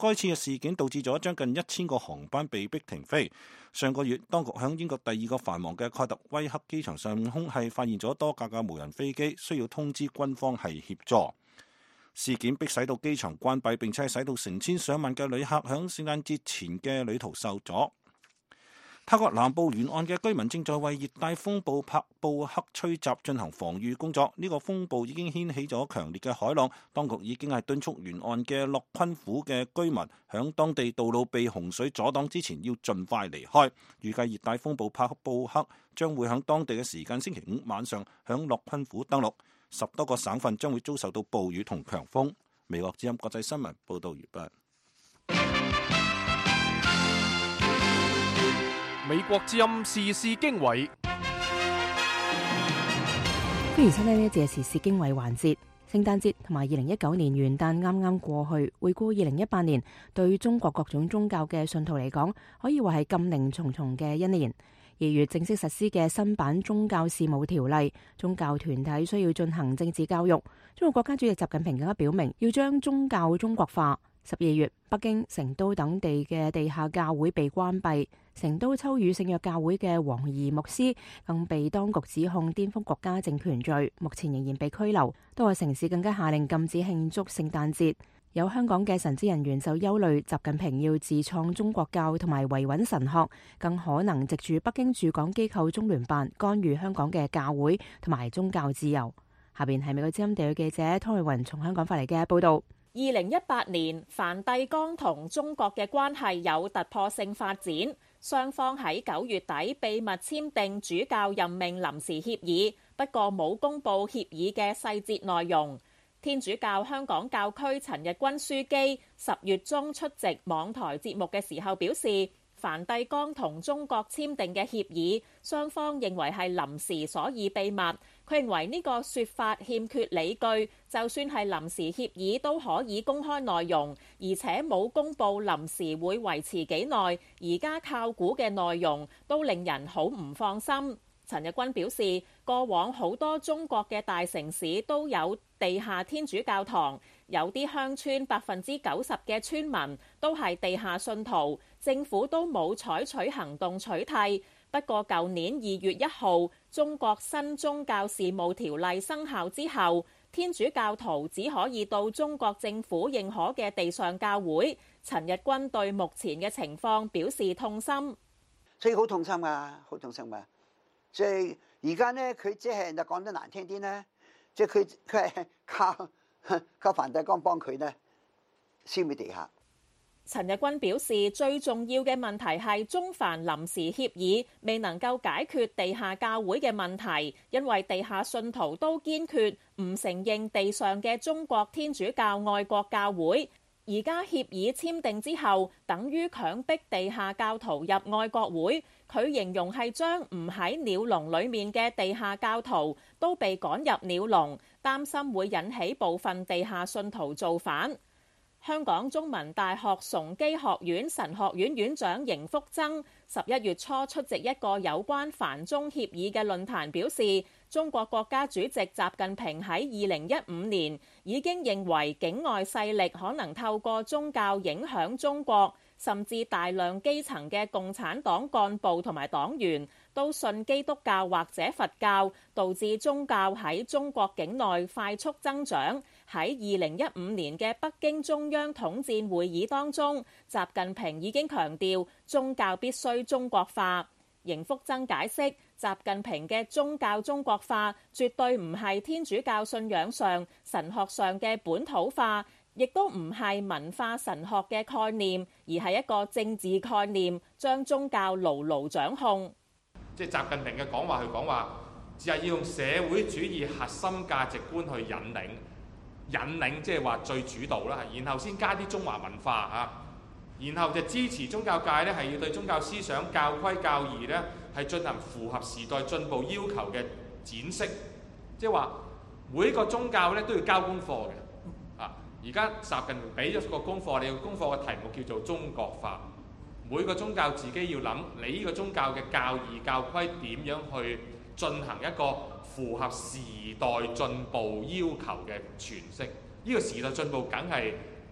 該次嘅事件導致咗將近一千個航班被迫停飛。上個月，當局響英國第二個繁忙嘅蓋特威克機場上空係發現咗多架嘅無人飛機，需要通知軍方係協助。事件迫使到機場關閉，並且係使到成千上萬嘅旅客響聖誕節前嘅旅途受阻。泰國南部沿岸嘅居民正在為熱帶風暴帕布克吹襲進行防禦工作。呢、這個風暴已經掀起咗強烈嘅海浪，當局已經係敦促沿岸嘅洛坤府嘅居民響當地道路被洪水阻擋之前要盡快離開。預計熱帶風暴帕布克將會響當地嘅時間星期五晚上響洛坤府登陸，十多個省份將會遭受到暴雨同強風。美國之音國際新聞報道完畢。 美國之音時事經緯， 歡迎收聽呢一節時事經緯環節。聖誕節同埋二零一九年元旦啱啱過去，回顧二零一八年，對中國各種宗教嘅信徒嚟講，可以話係禁令重重嘅一年。二月正式實施嘅新版宗教事務條例，宗教團體需要進行政治教育。中國國家主席習近平更加表明，要將宗教中國化。十二月，北京、成都等地嘅地下教會被關閉，成都秋雨聖約教會嘅黃怡牧師更被當局指控顛覆國家政權罪，目前仍然被拘留。多個城市更加下令禁止慶祝聖誕節。有香港嘅神職人員就憂慮，習近平要自創中國教同埋維穩神學，更可能藉住北京駐港機構中聯辦干預香港嘅教會同埋宗教自由。下邊係美國之音地嘅記者湯慧雲從香港發嚟嘅報道。 二零一八年，梵蒂岡同中國嘅關係有突破性發展，雙方喺九月底秘密簽訂主教任命臨時協議，不過冇公布協議嘅細節內容。天主教香港教區陳日君樞機十月中出席網台節目嘅時候表示，梵蒂岡同中國簽訂嘅協議，雙方認為係臨時，所以秘密。佢認為呢個說法欠缺理據，就算係臨時協議都可以公開內容，而且冇公布臨時會維持幾耐，而家靠估嘅內容都令人好唔放心。陳日君表示，過往好多中國嘅大城市都有地下天主教堂，有啲鄉村百分之九十嘅村民都係地下信徒，政府都冇採取行動取締。不過舊年二月一號，中國新宗教事務條例生效之後，天主教徒只可以到中國政府認可嘅地上教會。陳日君對目前嘅情況表示痛心， 所以好痛心啊，好痛心啊！即係而家呢，佢即係就講得難聽啲呢，即係佢佢係靠靠梵蒂岡幫佢呢消滅地下。 陳日君表示，最重要嘅問題係中梵臨時協議未能夠解決地下教會嘅問題，因為地下信徒都堅決唔承認地上嘅中國天主教愛國教會。而家協議簽訂之後，等於強迫地下教徒入愛國會。佢形容係將唔喺鳥籠裡面嘅地下教徒都被趕入鳥籠，擔心會引起部分地下信徒造反。香港中文大學崇基學院神學院院長邢福增十一月初出席一個有關梵中協議嘅論壇，表示中國國家主席習近平喺二零一五年已經認為境外勢力可能透過宗教影響中國，甚至大量基層嘅共產黨幹部同埋黨員都信基督教或者佛教，導致宗教喺中國境內快速增長。喺二零一五年嘅北京中央統戰會議當中，習近平已經強調宗教必須中國化。邢福增解釋，習近平嘅宗教中國化絕對唔係天主教信仰上、神學上嘅本土化，亦都唔係文化神學嘅概念，而係一個政治概念，將宗教牢牢掌控。 即係習近平嘅講話，佢講話只係要用社會主義核心價值觀去引領。引領即係話最主導啦，然後先加啲中華文化嚇，然後就支持宗教界咧係要對宗教思想、教規、教義咧係進行符合時代進步要求嘅展釋，即係話每一個宗教咧都要交功課嘅啊！而家習近平俾咗個功課，你個功課嘅題目叫做中國化，每個宗教自己要諗，你呢個宗教嘅教義、教規點樣去進行一個符合時代進步要求嘅詮釋，呢個時代進步梗係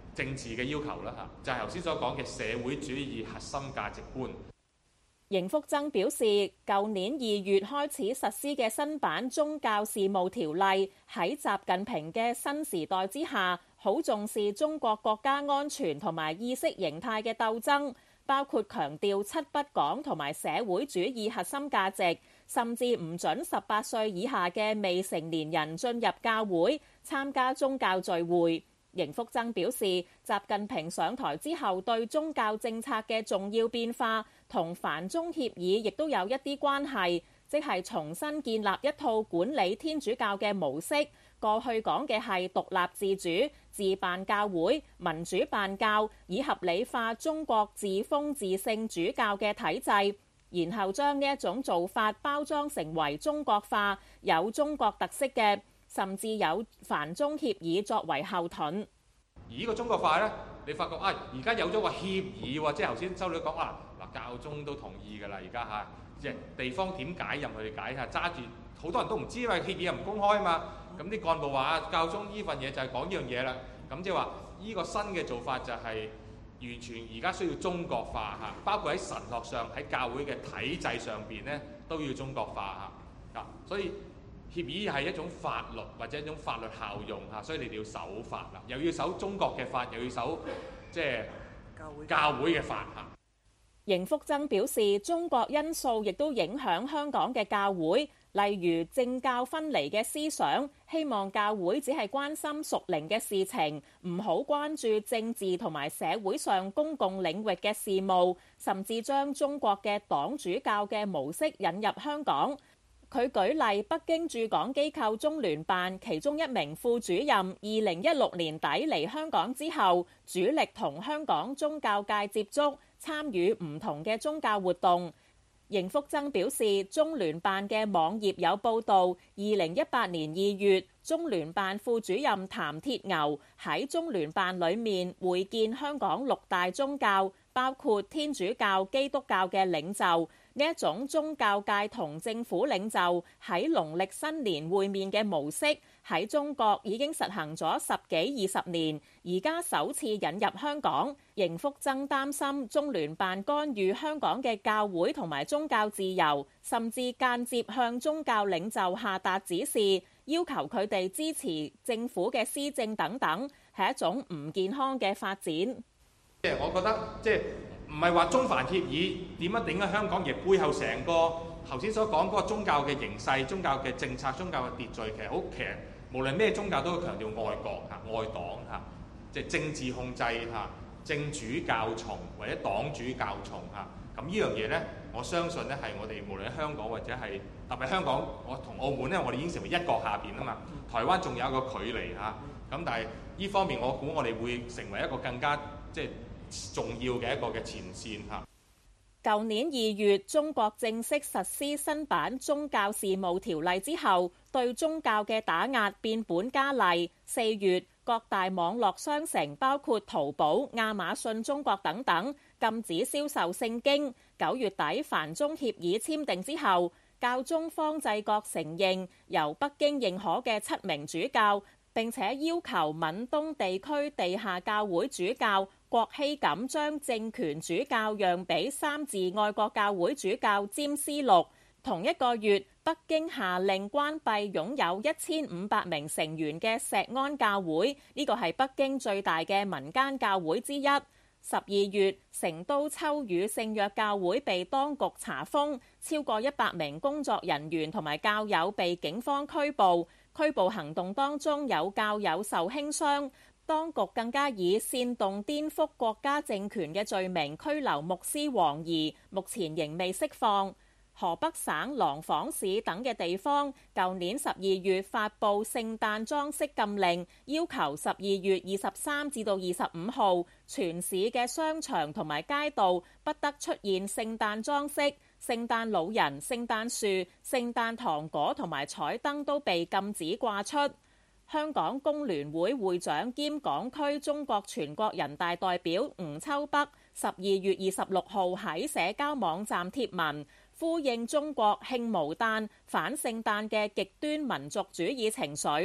政治嘅要求啦嚇，就係頭先所講嘅社會主義核心價值觀。 邢福增表示，舊年二月開始實施嘅新版宗教事務條例，喺習近平嘅新時代之下，好重視中國國家安全同埋意識形態嘅鬥爭，包括強調七不講同埋社會主義核心價值，甚至唔准十八歲以下嘅未成年人進入教會參加宗教聚會。邢福增表示，習近平上台之後對宗教政策嘅重要變化，同梵中協議亦都有一啲關係，即係重新建立一套管理天主教嘅模式。過去講嘅係獨立自主、自辦教會、民主辦教，以合理化中國自封自聖主教嘅體制，然後將呢一種做法包裝成為中國化、有中國特色嘅，甚至有梵中協議作為後盾。 而呢個中國化呢，你發覺啊，而家有咗個協議喎，即係頭先周女講啊，嗱教宗都同意㗎啦，而家嚇，即係地方點解任佢哋解下，揸住好多人都唔知，因為協議又唔公開啊嘛。咁啲幹部話啊，教宗呢份嘢就係講呢樣嘢啦。咁即係話呢個新嘅做法就係完全而家需要中國化嚇，包括喺神學上、喺教會嘅體制上邊呢，都要中國化嚇。啊，所以協議係一種法律或者一種法律效用嚇，所以你哋要守法啦，又要守中國嘅法，又要守即係教會嘅法嚇。 邢福增表示，中國因素亦都影響香港嘅教會，例如政教分離嘅思想，希望教會只係關心屬靈嘅事情，唔好關注政治同埋社會上公共領域嘅事務，甚至將中國嘅黨主教嘅模式引入香港。佢舉例，北京駐港機構中聯辦其中一名副主任，二零一六年底嚟香港之後，主力同香港宗教界接觸，參與唔同嘅宗教活動。邢福增表示，中聯辦嘅網頁有報導，二零一八年二月，中聯辦副主任譚鐵牛喺中聯辦裏面會見香港六大宗教，包括天主教、基督教嘅領袖。呢一種宗教界同政府領袖喺農曆新年會面嘅模式，喺中國已經實行咗十幾二十年，而家首次引入香港。邢福增擔心中聯辦干預香港嘅教會同埋宗教自由，甚至間接向宗教領袖下達指示，要求佢哋支持政府嘅施政等等，係一種唔健康嘅發展。 即係我覺得，即係唔係話中梵協議點樣頂喺香港，而背後成個頭先所講嗰個宗教嘅形勢、宗教嘅政策、宗教嘅秩序，其實好其實無論咩宗教都會強調愛國嚇、愛黨嚇，即係政治控制嚇、政主教從或者黨主教從嚇。咁呢樣嘢咧，我相信咧係我哋無論喺香港或者係特別香港，我同澳門咧，我哋已經成為一國下邊啊嘛。台灣仲有一個距離嚇，咁但係呢方面我估我哋會成為一個更加即係重要嘅一個嘅前線嚇。 舊年二月，中國正式實施新版宗教事務條例之後，對宗教嘅打壓變本加厲。四月，各大網絡商城包括淘寶、亞馬遜中國等等，禁止銷售聖經。九月底，梵中協議簽訂之後，教宗方濟各承認由北京認可嘅七名主教，並且要求閩東地區地下教會主教郭希錦將政權主教讓俾三自愛國教會主教詹思祿。同一個月，北京下令關閉擁有一千五百名成員嘅石安教會，呢個係北京最大嘅民間教會之一。十二月，成都秋雨聖約教會被當局查封，超過一百名工作人員同埋教友被警方拘捕。拘捕行動當中有教友受輕傷。當局更加以煽動顛覆國家政權嘅罪名拘留牧師黃怡，目前仍未釋放。河北省廊坊市等嘅地方，舊年十二月發布聖誕裝飾禁令，要求十二月二十三至到二十五號，全市嘅商場同埋街道不得出現聖誕裝飾，聖誕老人、聖誕樹、聖誕糖果同埋彩燈都被禁止掛出。香港工聯會會長兼港區中國全國人大代表吳秋北十二月二十六號喺社交網站貼文，呼應中國慶毛誕、反聖誕嘅極端民族主義情緒，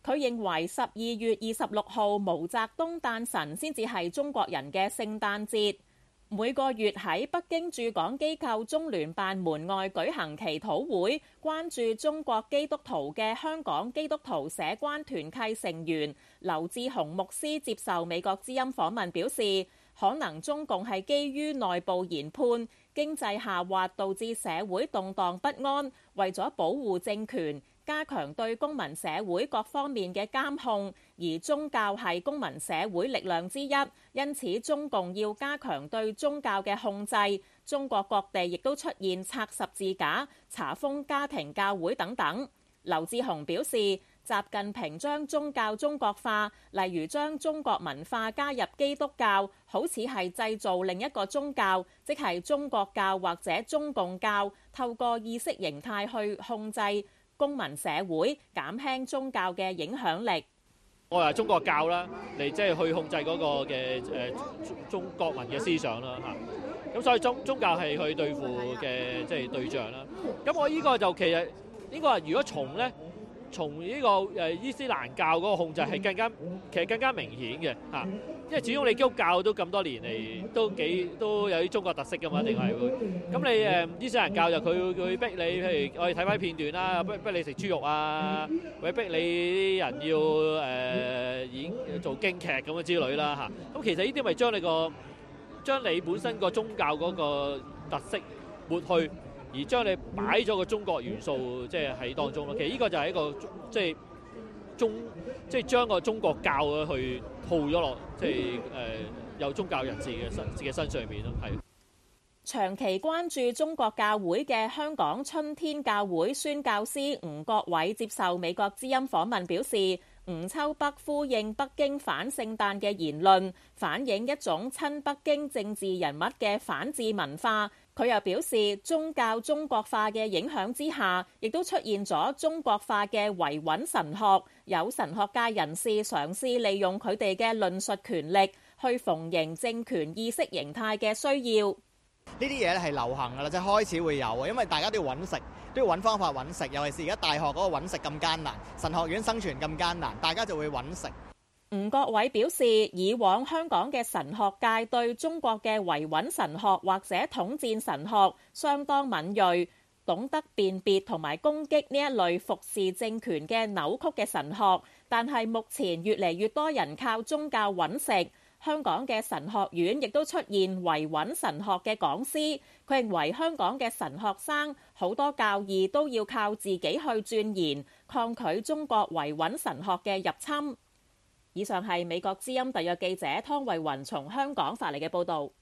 佢認為十二月二十六號毛澤東誕辰先至係中國人嘅聖誕節。每個月喺北京駐港機構中聯辦門外舉行祈禱會，關注中國基督徒嘅香港基督徒社關團契成員劉志雄牧師接受美國之音訪問表示，可能中共係基於內部研判，經濟下滑導致社會動盪不安，為咗保護政權，加強對公民社會各方面嘅監控，而宗教係公民社會力量之一，因此中共要加強對宗教嘅控制。中國各地亦都出現拆十字架、查封家庭教會等等。劉志雄表示，習近平將宗教中國化，例如將中國文化加入基督教，好似係製造另一個宗教，即係中國教或者中共教，透過意識形態去控制公民社會，減輕宗教嘅影響力。 我話中國教啦，嚟即係去控制嗰個嘅誒中國民嘅思想啦嚇。咁所以宗宗教係去對付嘅即係對象啦。咁我呢個就其實呢個如果從咧從呢個誒伊斯蘭教嗰個控制係更加其實更加明顯嘅嚇。因為始終你基督教都咁多年嚟都幾都有啲中國特色㗎嘛，一定係會。咁你誒伊斯蘭教就佢佢逼你，譬如我哋睇翻片段啦，逼逼你食豬肉啊，或者逼你啲人要誒演、呃、做京劇咁嘅之類啦嚇。咁其實呢啲咪將你個將你本身個宗教嗰個特色抹去，而將你擺咗個中國元素即係喺當中咯。其實呢個就係一個即係。中即係將個中國教咧去套咗落即係誒、呃、有宗教人士嘅身嘅身上面咯，係。 長期關注中國教會嘅香港春天教會宣教師吳國偉接受美國之音訪問表示，吳秋北呼應北京反聖誕嘅言論，反映一種親北京政治人物嘅反智文化。佢又表示，宗教中國化嘅影響之下，亦都出現咗中國化嘅維穩神學，有神學界人士嘗試利用佢哋嘅論述權力去逢迎政權意識形態嘅需要。 呢啲嘢咧係流行噶啦，即係開始會有啊，因為大家都要揾食，都要揾方法揾食，尤其是而家大學嗰個揾食咁艱難，神學院生存咁艱難，大家就會揾食。 吳國偉表示，以往香港嘅神學界對中國嘅維穩神學或者統戰神學相當敏銳，懂得辨別同埋攻擊呢一類服侍政權嘅扭曲嘅神學，但係目前越嚟越多人靠宗教揾食。香港嘅神學院亦都出現維穩神學嘅講師，佢認為香港嘅神學生好多教義都要靠自己去鑽研，抗拒中國維穩神學嘅入侵。以上係美國之音特約記者湯慧雲從香港發嚟嘅報導。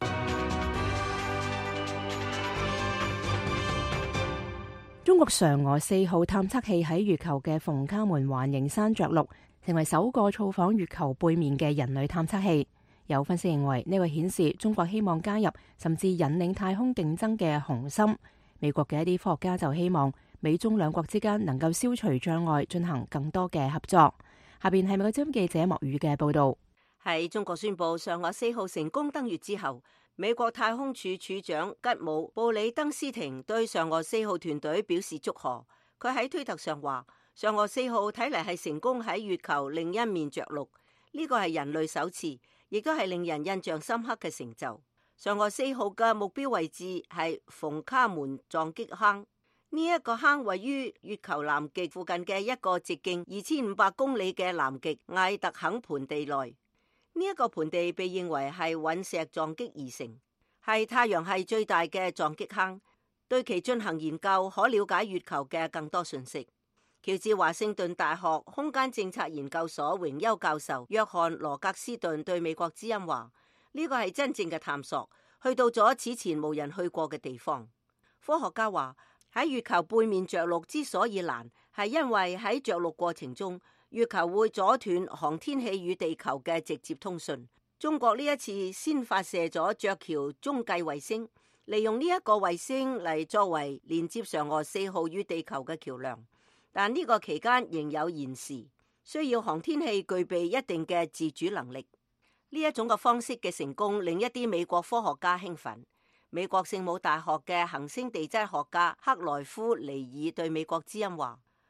中國嫦娥四號探測器喺月球嘅馮卡門環形山着陸，成為首個造訪月球背面嘅人類探測器。有分析認為呢個顯示中國希望加入甚至引領太空競爭嘅雄心。美國嘅一啲科學家就希望美中兩國之間能夠消除障礙，進行更多嘅合作。下邊係美國之音記者莫宇嘅報道。 喺中國宣布嫦娥四號成功登月之後，美國太空署署長吉姆布里登斯廷對嫦娥四號團隊表示祝賀。佢喺推特上話：嫦娥四號睇嚟係成功喺月球另一面着陸，呢個係人類首次，亦都係令人印象深刻嘅成就。嫦娥四號嘅目標位置係馮卡門撞擊坑，呢、這、一個坑位於月球南極附近嘅一個直徑二千五百公里嘅南極艾特肯盆地內。呢、這、一個盆地被認為係隕石撞擊而成，係太陽系最大嘅撞擊坑。對其進行研究，可了解月球嘅更多信息。喬治華盛頓大學空間政策研究所榮休教授約翰羅格斯頓對美國之音話：呢個係真正嘅探索，去到咗此前無人去過嘅地方。科學家話喺月球背面着陸之所以難，係因為喺着陸過程中，月球會阻斷航天器與地球嘅直接通訊。中國呢一次先發射咗鵲橋中繼衛星，利用呢一個衛星嚟作為連接嫦娥四號與地球嘅橋樑。但呢個期間仍有延時，需要航天器具備一定嘅自主能力。呢一種嘅方式嘅成功令一啲美國科學家興奮。美國聖母大學嘅行星地質學家克萊夫尼爾對美國之音話：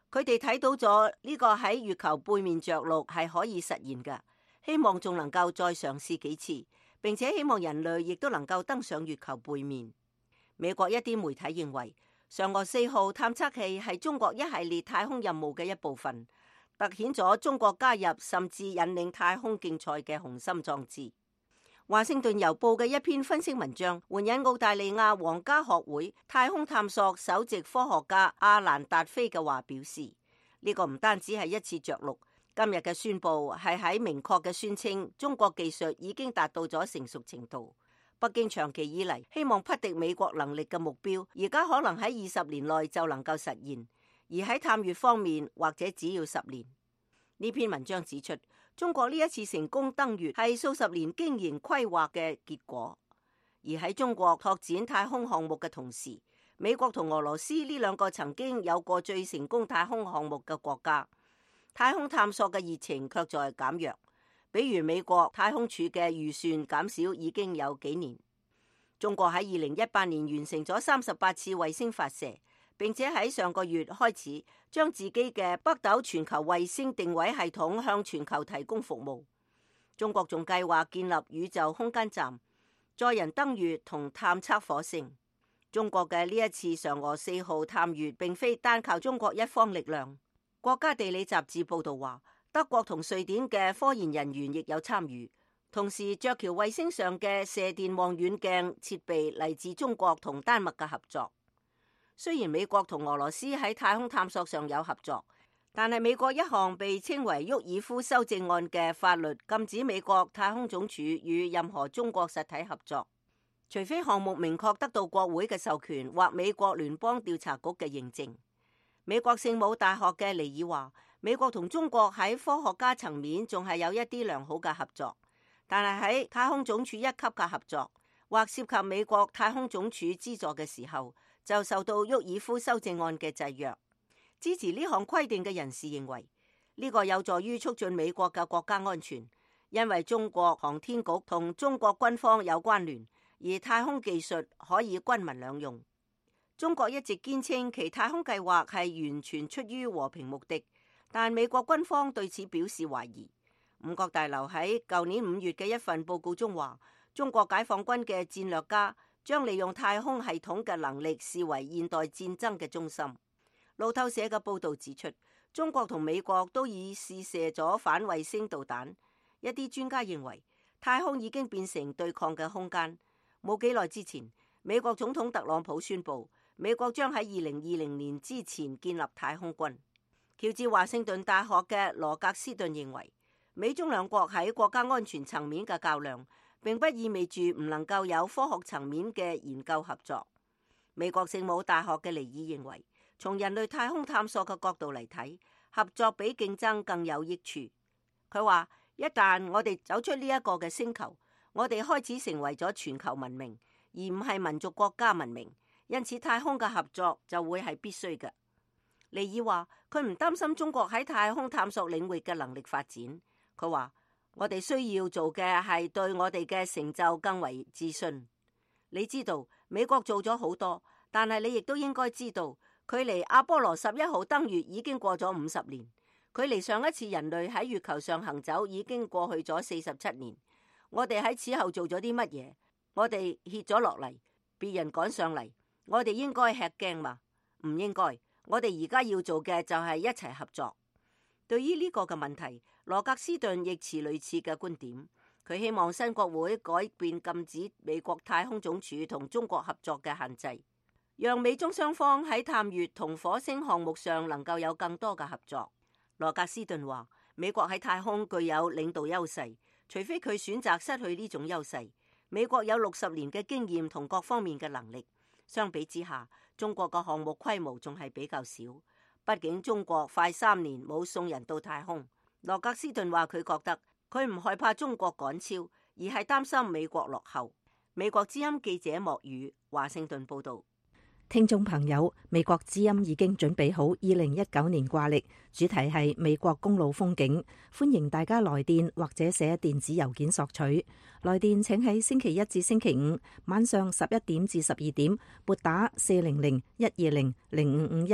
佢哋睇到咗呢個喺月球背面着陸係可以實現嘅，希望仲能夠再嘗試幾次，並且希望人類亦都能夠登上月球背面。美國一啲媒體認為，嫦娥四號探測器係中國一系列太空任務嘅一部分，凸顯咗中國加入甚至引領太空競賽嘅雄心壯志。華盛頓郵報嘅一篇分析文章援引澳大利亞皇家學會太空探索首席科學家阿蘭達菲嘅話表示，呢、這個唔單止係一次着陸，今日嘅宣佈係喺明確嘅宣稱中國技術已經達到咗成熟程度。北京長期以嚟希望匹敵美國能力嘅目標，而家可能喺二十年內就能夠實現，而喺探月方面或者只要十年。呢篇文章指出，中國呢一次成功登月係數十年經營規劃嘅結果，而喺中國拓展太空項目嘅同時，美國同俄羅斯呢兩個曾經有過最成功太空項目嘅國家，太空探索嘅熱情卻在減弱。比如美國太空署嘅預算減少已經有幾年，中國喺二零一八年完成咗三十八次衛星發射，並且喺上個月開始將自己嘅北斗全球衛星定位系統向全球提供服務。中國仲計劃建立宇宙空間站，載人登月同探測火星。中國嘅呢一次嫦娥四號探月並非單靠中國一方力量。國家地理雜誌報道話，德國同瑞典嘅科研人員亦有參與，同時雀橋衛星上嘅射電望遠鏡設備嚟自中國同丹麥嘅合作。雖然美國同俄羅斯喺太空探索上有合作，但係美國一項被稱為沃爾夫修正案嘅法律禁止美國太空總署與任何中國實體合作，除非項目明確得到國會嘅授權或美國聯邦調查局嘅認證。美國聖母大學嘅尼爾話，美國同中國喺科學家層面仲係有一啲良好嘅合作，但係喺太空總署一級嘅合作或涉及美國太空總署資助嘅時候，就受到沃爾夫修正案嘅制約。支持呢項規定嘅人士認為，呢個有助於促進美國嘅國家安全，因為中國航天局同中國軍方有關聯，而太空技術可以軍民兩用。中國一直堅稱其太空計劃係完全出於和平目的，但美國軍方對此表示懷疑。五角大樓喺舊年五月嘅一份報告中話，中國解放軍嘅戰略家將利用太空系統嘅能力視為現代戰爭嘅中心。路透社嘅報導指出，中國同美國都已試射咗反衛星導彈。一啲專家認為，太空已經變成對抗嘅空間。冇幾耐之前，美國總統特朗普宣布，美國將喺二零二零年之前建立太空軍。喬治華盛頓大學嘅羅格斯頓認為，美中兩國喺國家安全層面嘅較量，並不意味住唔能夠有科學層面嘅研究合作。美國聖母大學嘅尼爾認為，從人類太空探索嘅角度嚟睇，合作比競爭更有益處。佢話，一旦我哋走出呢一個嘅星球，我哋開始成為咗全球文明，而唔係民族國家文明，因此太空嘅合作就會係必須嘅。尼爾話，佢唔擔心中國喺太空探索領域嘅能力發展。佢話，我哋需要做嘅係對我哋嘅成就更為自信。你知道美國做咗好多，但係你亦都應該知道，距離阿波羅十一號登月已經過咗五十年，距離上一次人類喺月球上行走已經過去咗四十七年。我哋喺此後做咗啲乜嘢？我哋歇咗落嚟，別人趕上嚟，我哋應該吃驚嘛？唔應該。我哋而家要做嘅就係一齊合作。對於呢個嘅問題，羅格斯頓亦持類似嘅觀點。佢希望新國會改變禁止美國太空總署同中國合作嘅限制，讓美中雙方喺探月同火星項目上能夠有更多嘅合作。羅格斯頓話，美國喺太空具有領導優勢，除非佢選擇失去呢種優勢。美國有六十年嘅經驗同各方面嘅能力，相比之下，中國嘅項目規模仲係比較少。畢竟中國快三年冇送人到太空。羅格斯頓話，佢覺得佢唔害怕中國趕超，而係擔心美國落後。美國之音記者莫宇華盛頓報道。 聽眾朋友，美國之音已經準備好二零一九年掛曆，主題係美國公路風景，歡迎大家來電或者寫電子郵件索取。來電請喺星期一至星期五晚上十一點至十二點撥打四零零一二零零五五一，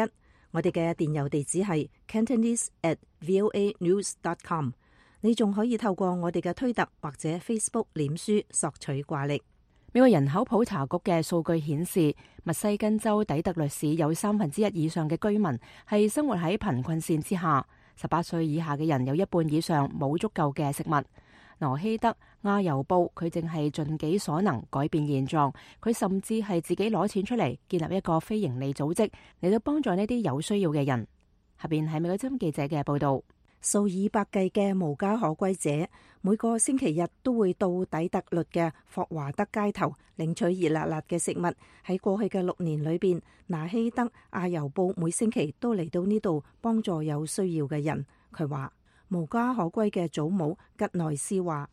我哋嘅電郵地址係 cantonese at voa news dot com。你仲可以透過我哋嘅推特或者 Facebook 臉書索取掛歷。 美國人口普查局嘅數據顯示，密西根州底特律市有三分之一以上嘅居民係生活喺貧困線之下，十八歲以下嘅人有一半以上冇足夠嘅食物。羅希德亞尤布佢正係盡己所能改變現狀，佢甚至係自己攞錢出嚟建立一個非營利組織嚟到幫助呢啲有需要嘅人。下邊係美國之音記者嘅報道。 數以百計嘅無家可歸者每個星期日都會到底特律嘅霍華德街頭領取熱辣辣嘅食物。喺過去嘅六年裏邊，拿希德亞尤布每星期都嚟到呢度幫助有需要嘅人。佢話無家可歸嘅祖母吉內斯話：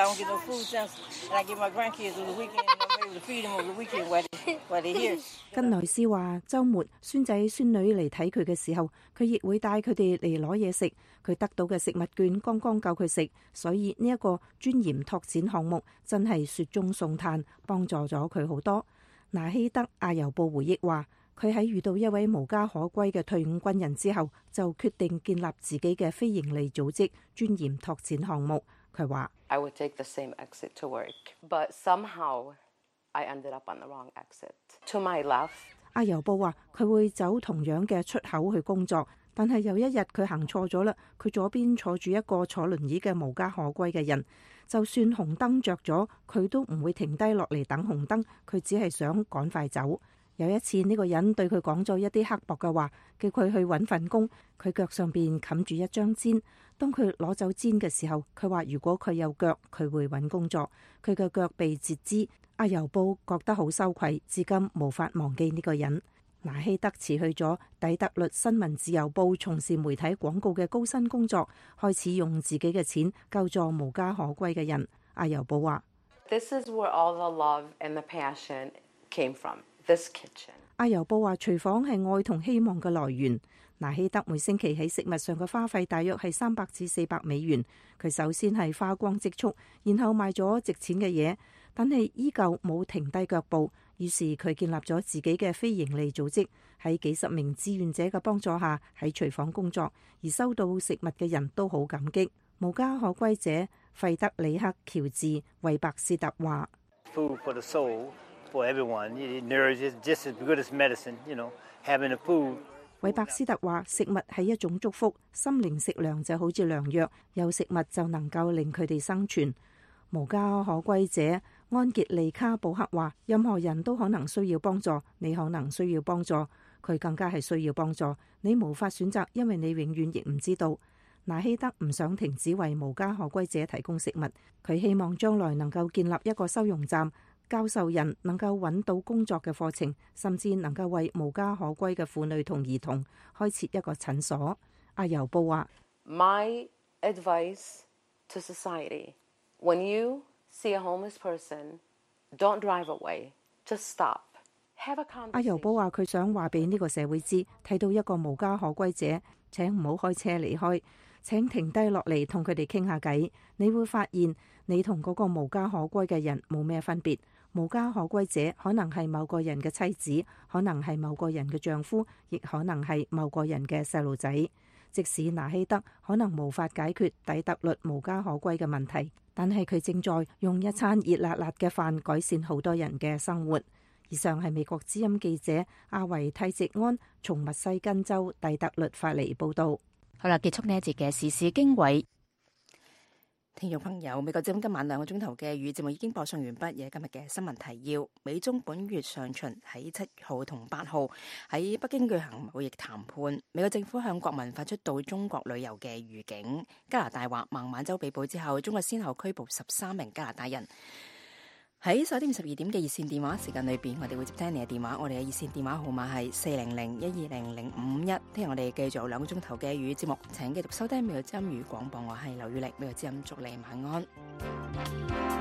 吉內斯話周末孫仔孫女嚟睇佢嘅時候，佢亦會帶佢哋嚟攞嘢食。佢得到嘅食物券剛剛夠佢食，所以呢一個尊嚴拓展項目真係雪中送炭，幫助咗佢好多。拿希德亞尤布回憶話，佢喺遇到一位無家可歸嘅退伍軍人之後，就決定建立自己嘅非營利組織尊嚴拓展項目。佢話 I would take the same exit to work, but somehow I ended up on the wrong exit. To my left. 亞尤布話佢會走同樣嘅出口去工作，但係有一日佢行錯咗啦。佢左邊坐住一個坐輪椅嘅無家可歸嘅人，就算紅燈着咗，佢都唔會停低落嚟等紅燈，佢只係想趕快走。有一次呢個人對佢講咗一啲刻薄嘅話，叫佢去揾份工。佢腳上邊冚住一張氈，當佢攞走氈嘅時候，佢話如果佢有腳，佢會揾工作。佢嘅腳被截肢。亞尤布覺得好羞愧，至今無法忘記呢個人。拿希德辭去咗底特律新聞自由報從事媒體廣告嘅高薪工作，開始用自己嘅錢救助無家可歸嘅人。亞尤布話 ：This is where all the love and the passion came from. This kitchen. 亞尤布話：廚房係愛同希望嘅來源。拿希德每星期喺食物上嘅花費大約係三百至四百美元。佢首先係花光積蓄，然後買咗值錢嘅嘢，但係依舊冇停低腳步。於是佢建立咗自己嘅非營利組織，喺幾十名志願者嘅幫助下喺廚房工作，而收到食物嘅人都好感激。無家可歸者費德里克喬治韋伯斯特話 ：Food for the soul for everyone. It nourishes just as good as medicine. You know, having the food. 韋伯斯特話：食物係一種祝福，心靈食糧就好似良藥，有食物就能夠令佢哋生存。無家可歸者安傑利卡布克話：任何人都可能需要幫助，你可能需要幫助，佢更加係需要幫助。你無法選擇，因為你永遠亦唔知道。拿希德唔想停止為無家可歸者提供食物，佢希望將來能夠建立一個收容站，教授人能夠揾到工作嘅課程，甚至能夠為無家可歸嘅婦女同兒童開設一個診所。亞尤布話 ：My advice to society, when you see a homeless person, don't drive away, just stop. Have a conversation. 亞尤布話佢想話俾呢個社會知，睇到一個無家可歸者，請唔好開車離開，請停低落嚟同佢哋傾下偈。你會發現你同嗰個無家可歸嘅人冇咩分別。無家可歸者可能係某個人嘅妻子，可能係某個人嘅丈夫，亦可能係某個人嘅細路仔。即使拿希德可能無法解決底特律無家可歸嘅問題，但係佢正在用一餐熱辣辣嘅飯改善好多人嘅生活。以上係美國之音記者阿維蒂席安從密西根州底特律發嚟報道。 好啦，結束呢一節嘅時事經緯。聽眾朋友，美國之音今晚兩個鐘頭嘅語節目已經播送完畢，而今日嘅新聞提要：美中本月上旬喺七號同八號喺北京舉行貿易談判，美國政府向國民發出到中國旅遊嘅預警。加拿大話孟晚舟被捕之後，中國先後拘捕十三名加拿大人。喺十一點十二點嘅熱線電話時間裏邊，我哋會接聽你嘅電話。我哋嘅熱線電話號碼係四零零一二零零五一。聽日我哋繼續有兩個鐘頭嘅語節目，請繼續收聽美國之音語廣播。我係劉宇力，美國之音祝你晚安。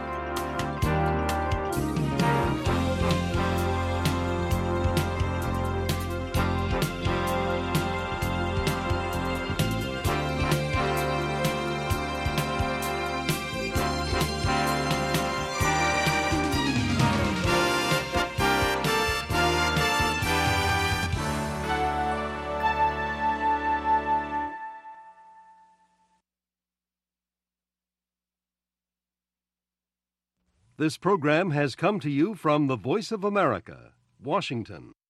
This program has come to you from the Voice of America, Washington.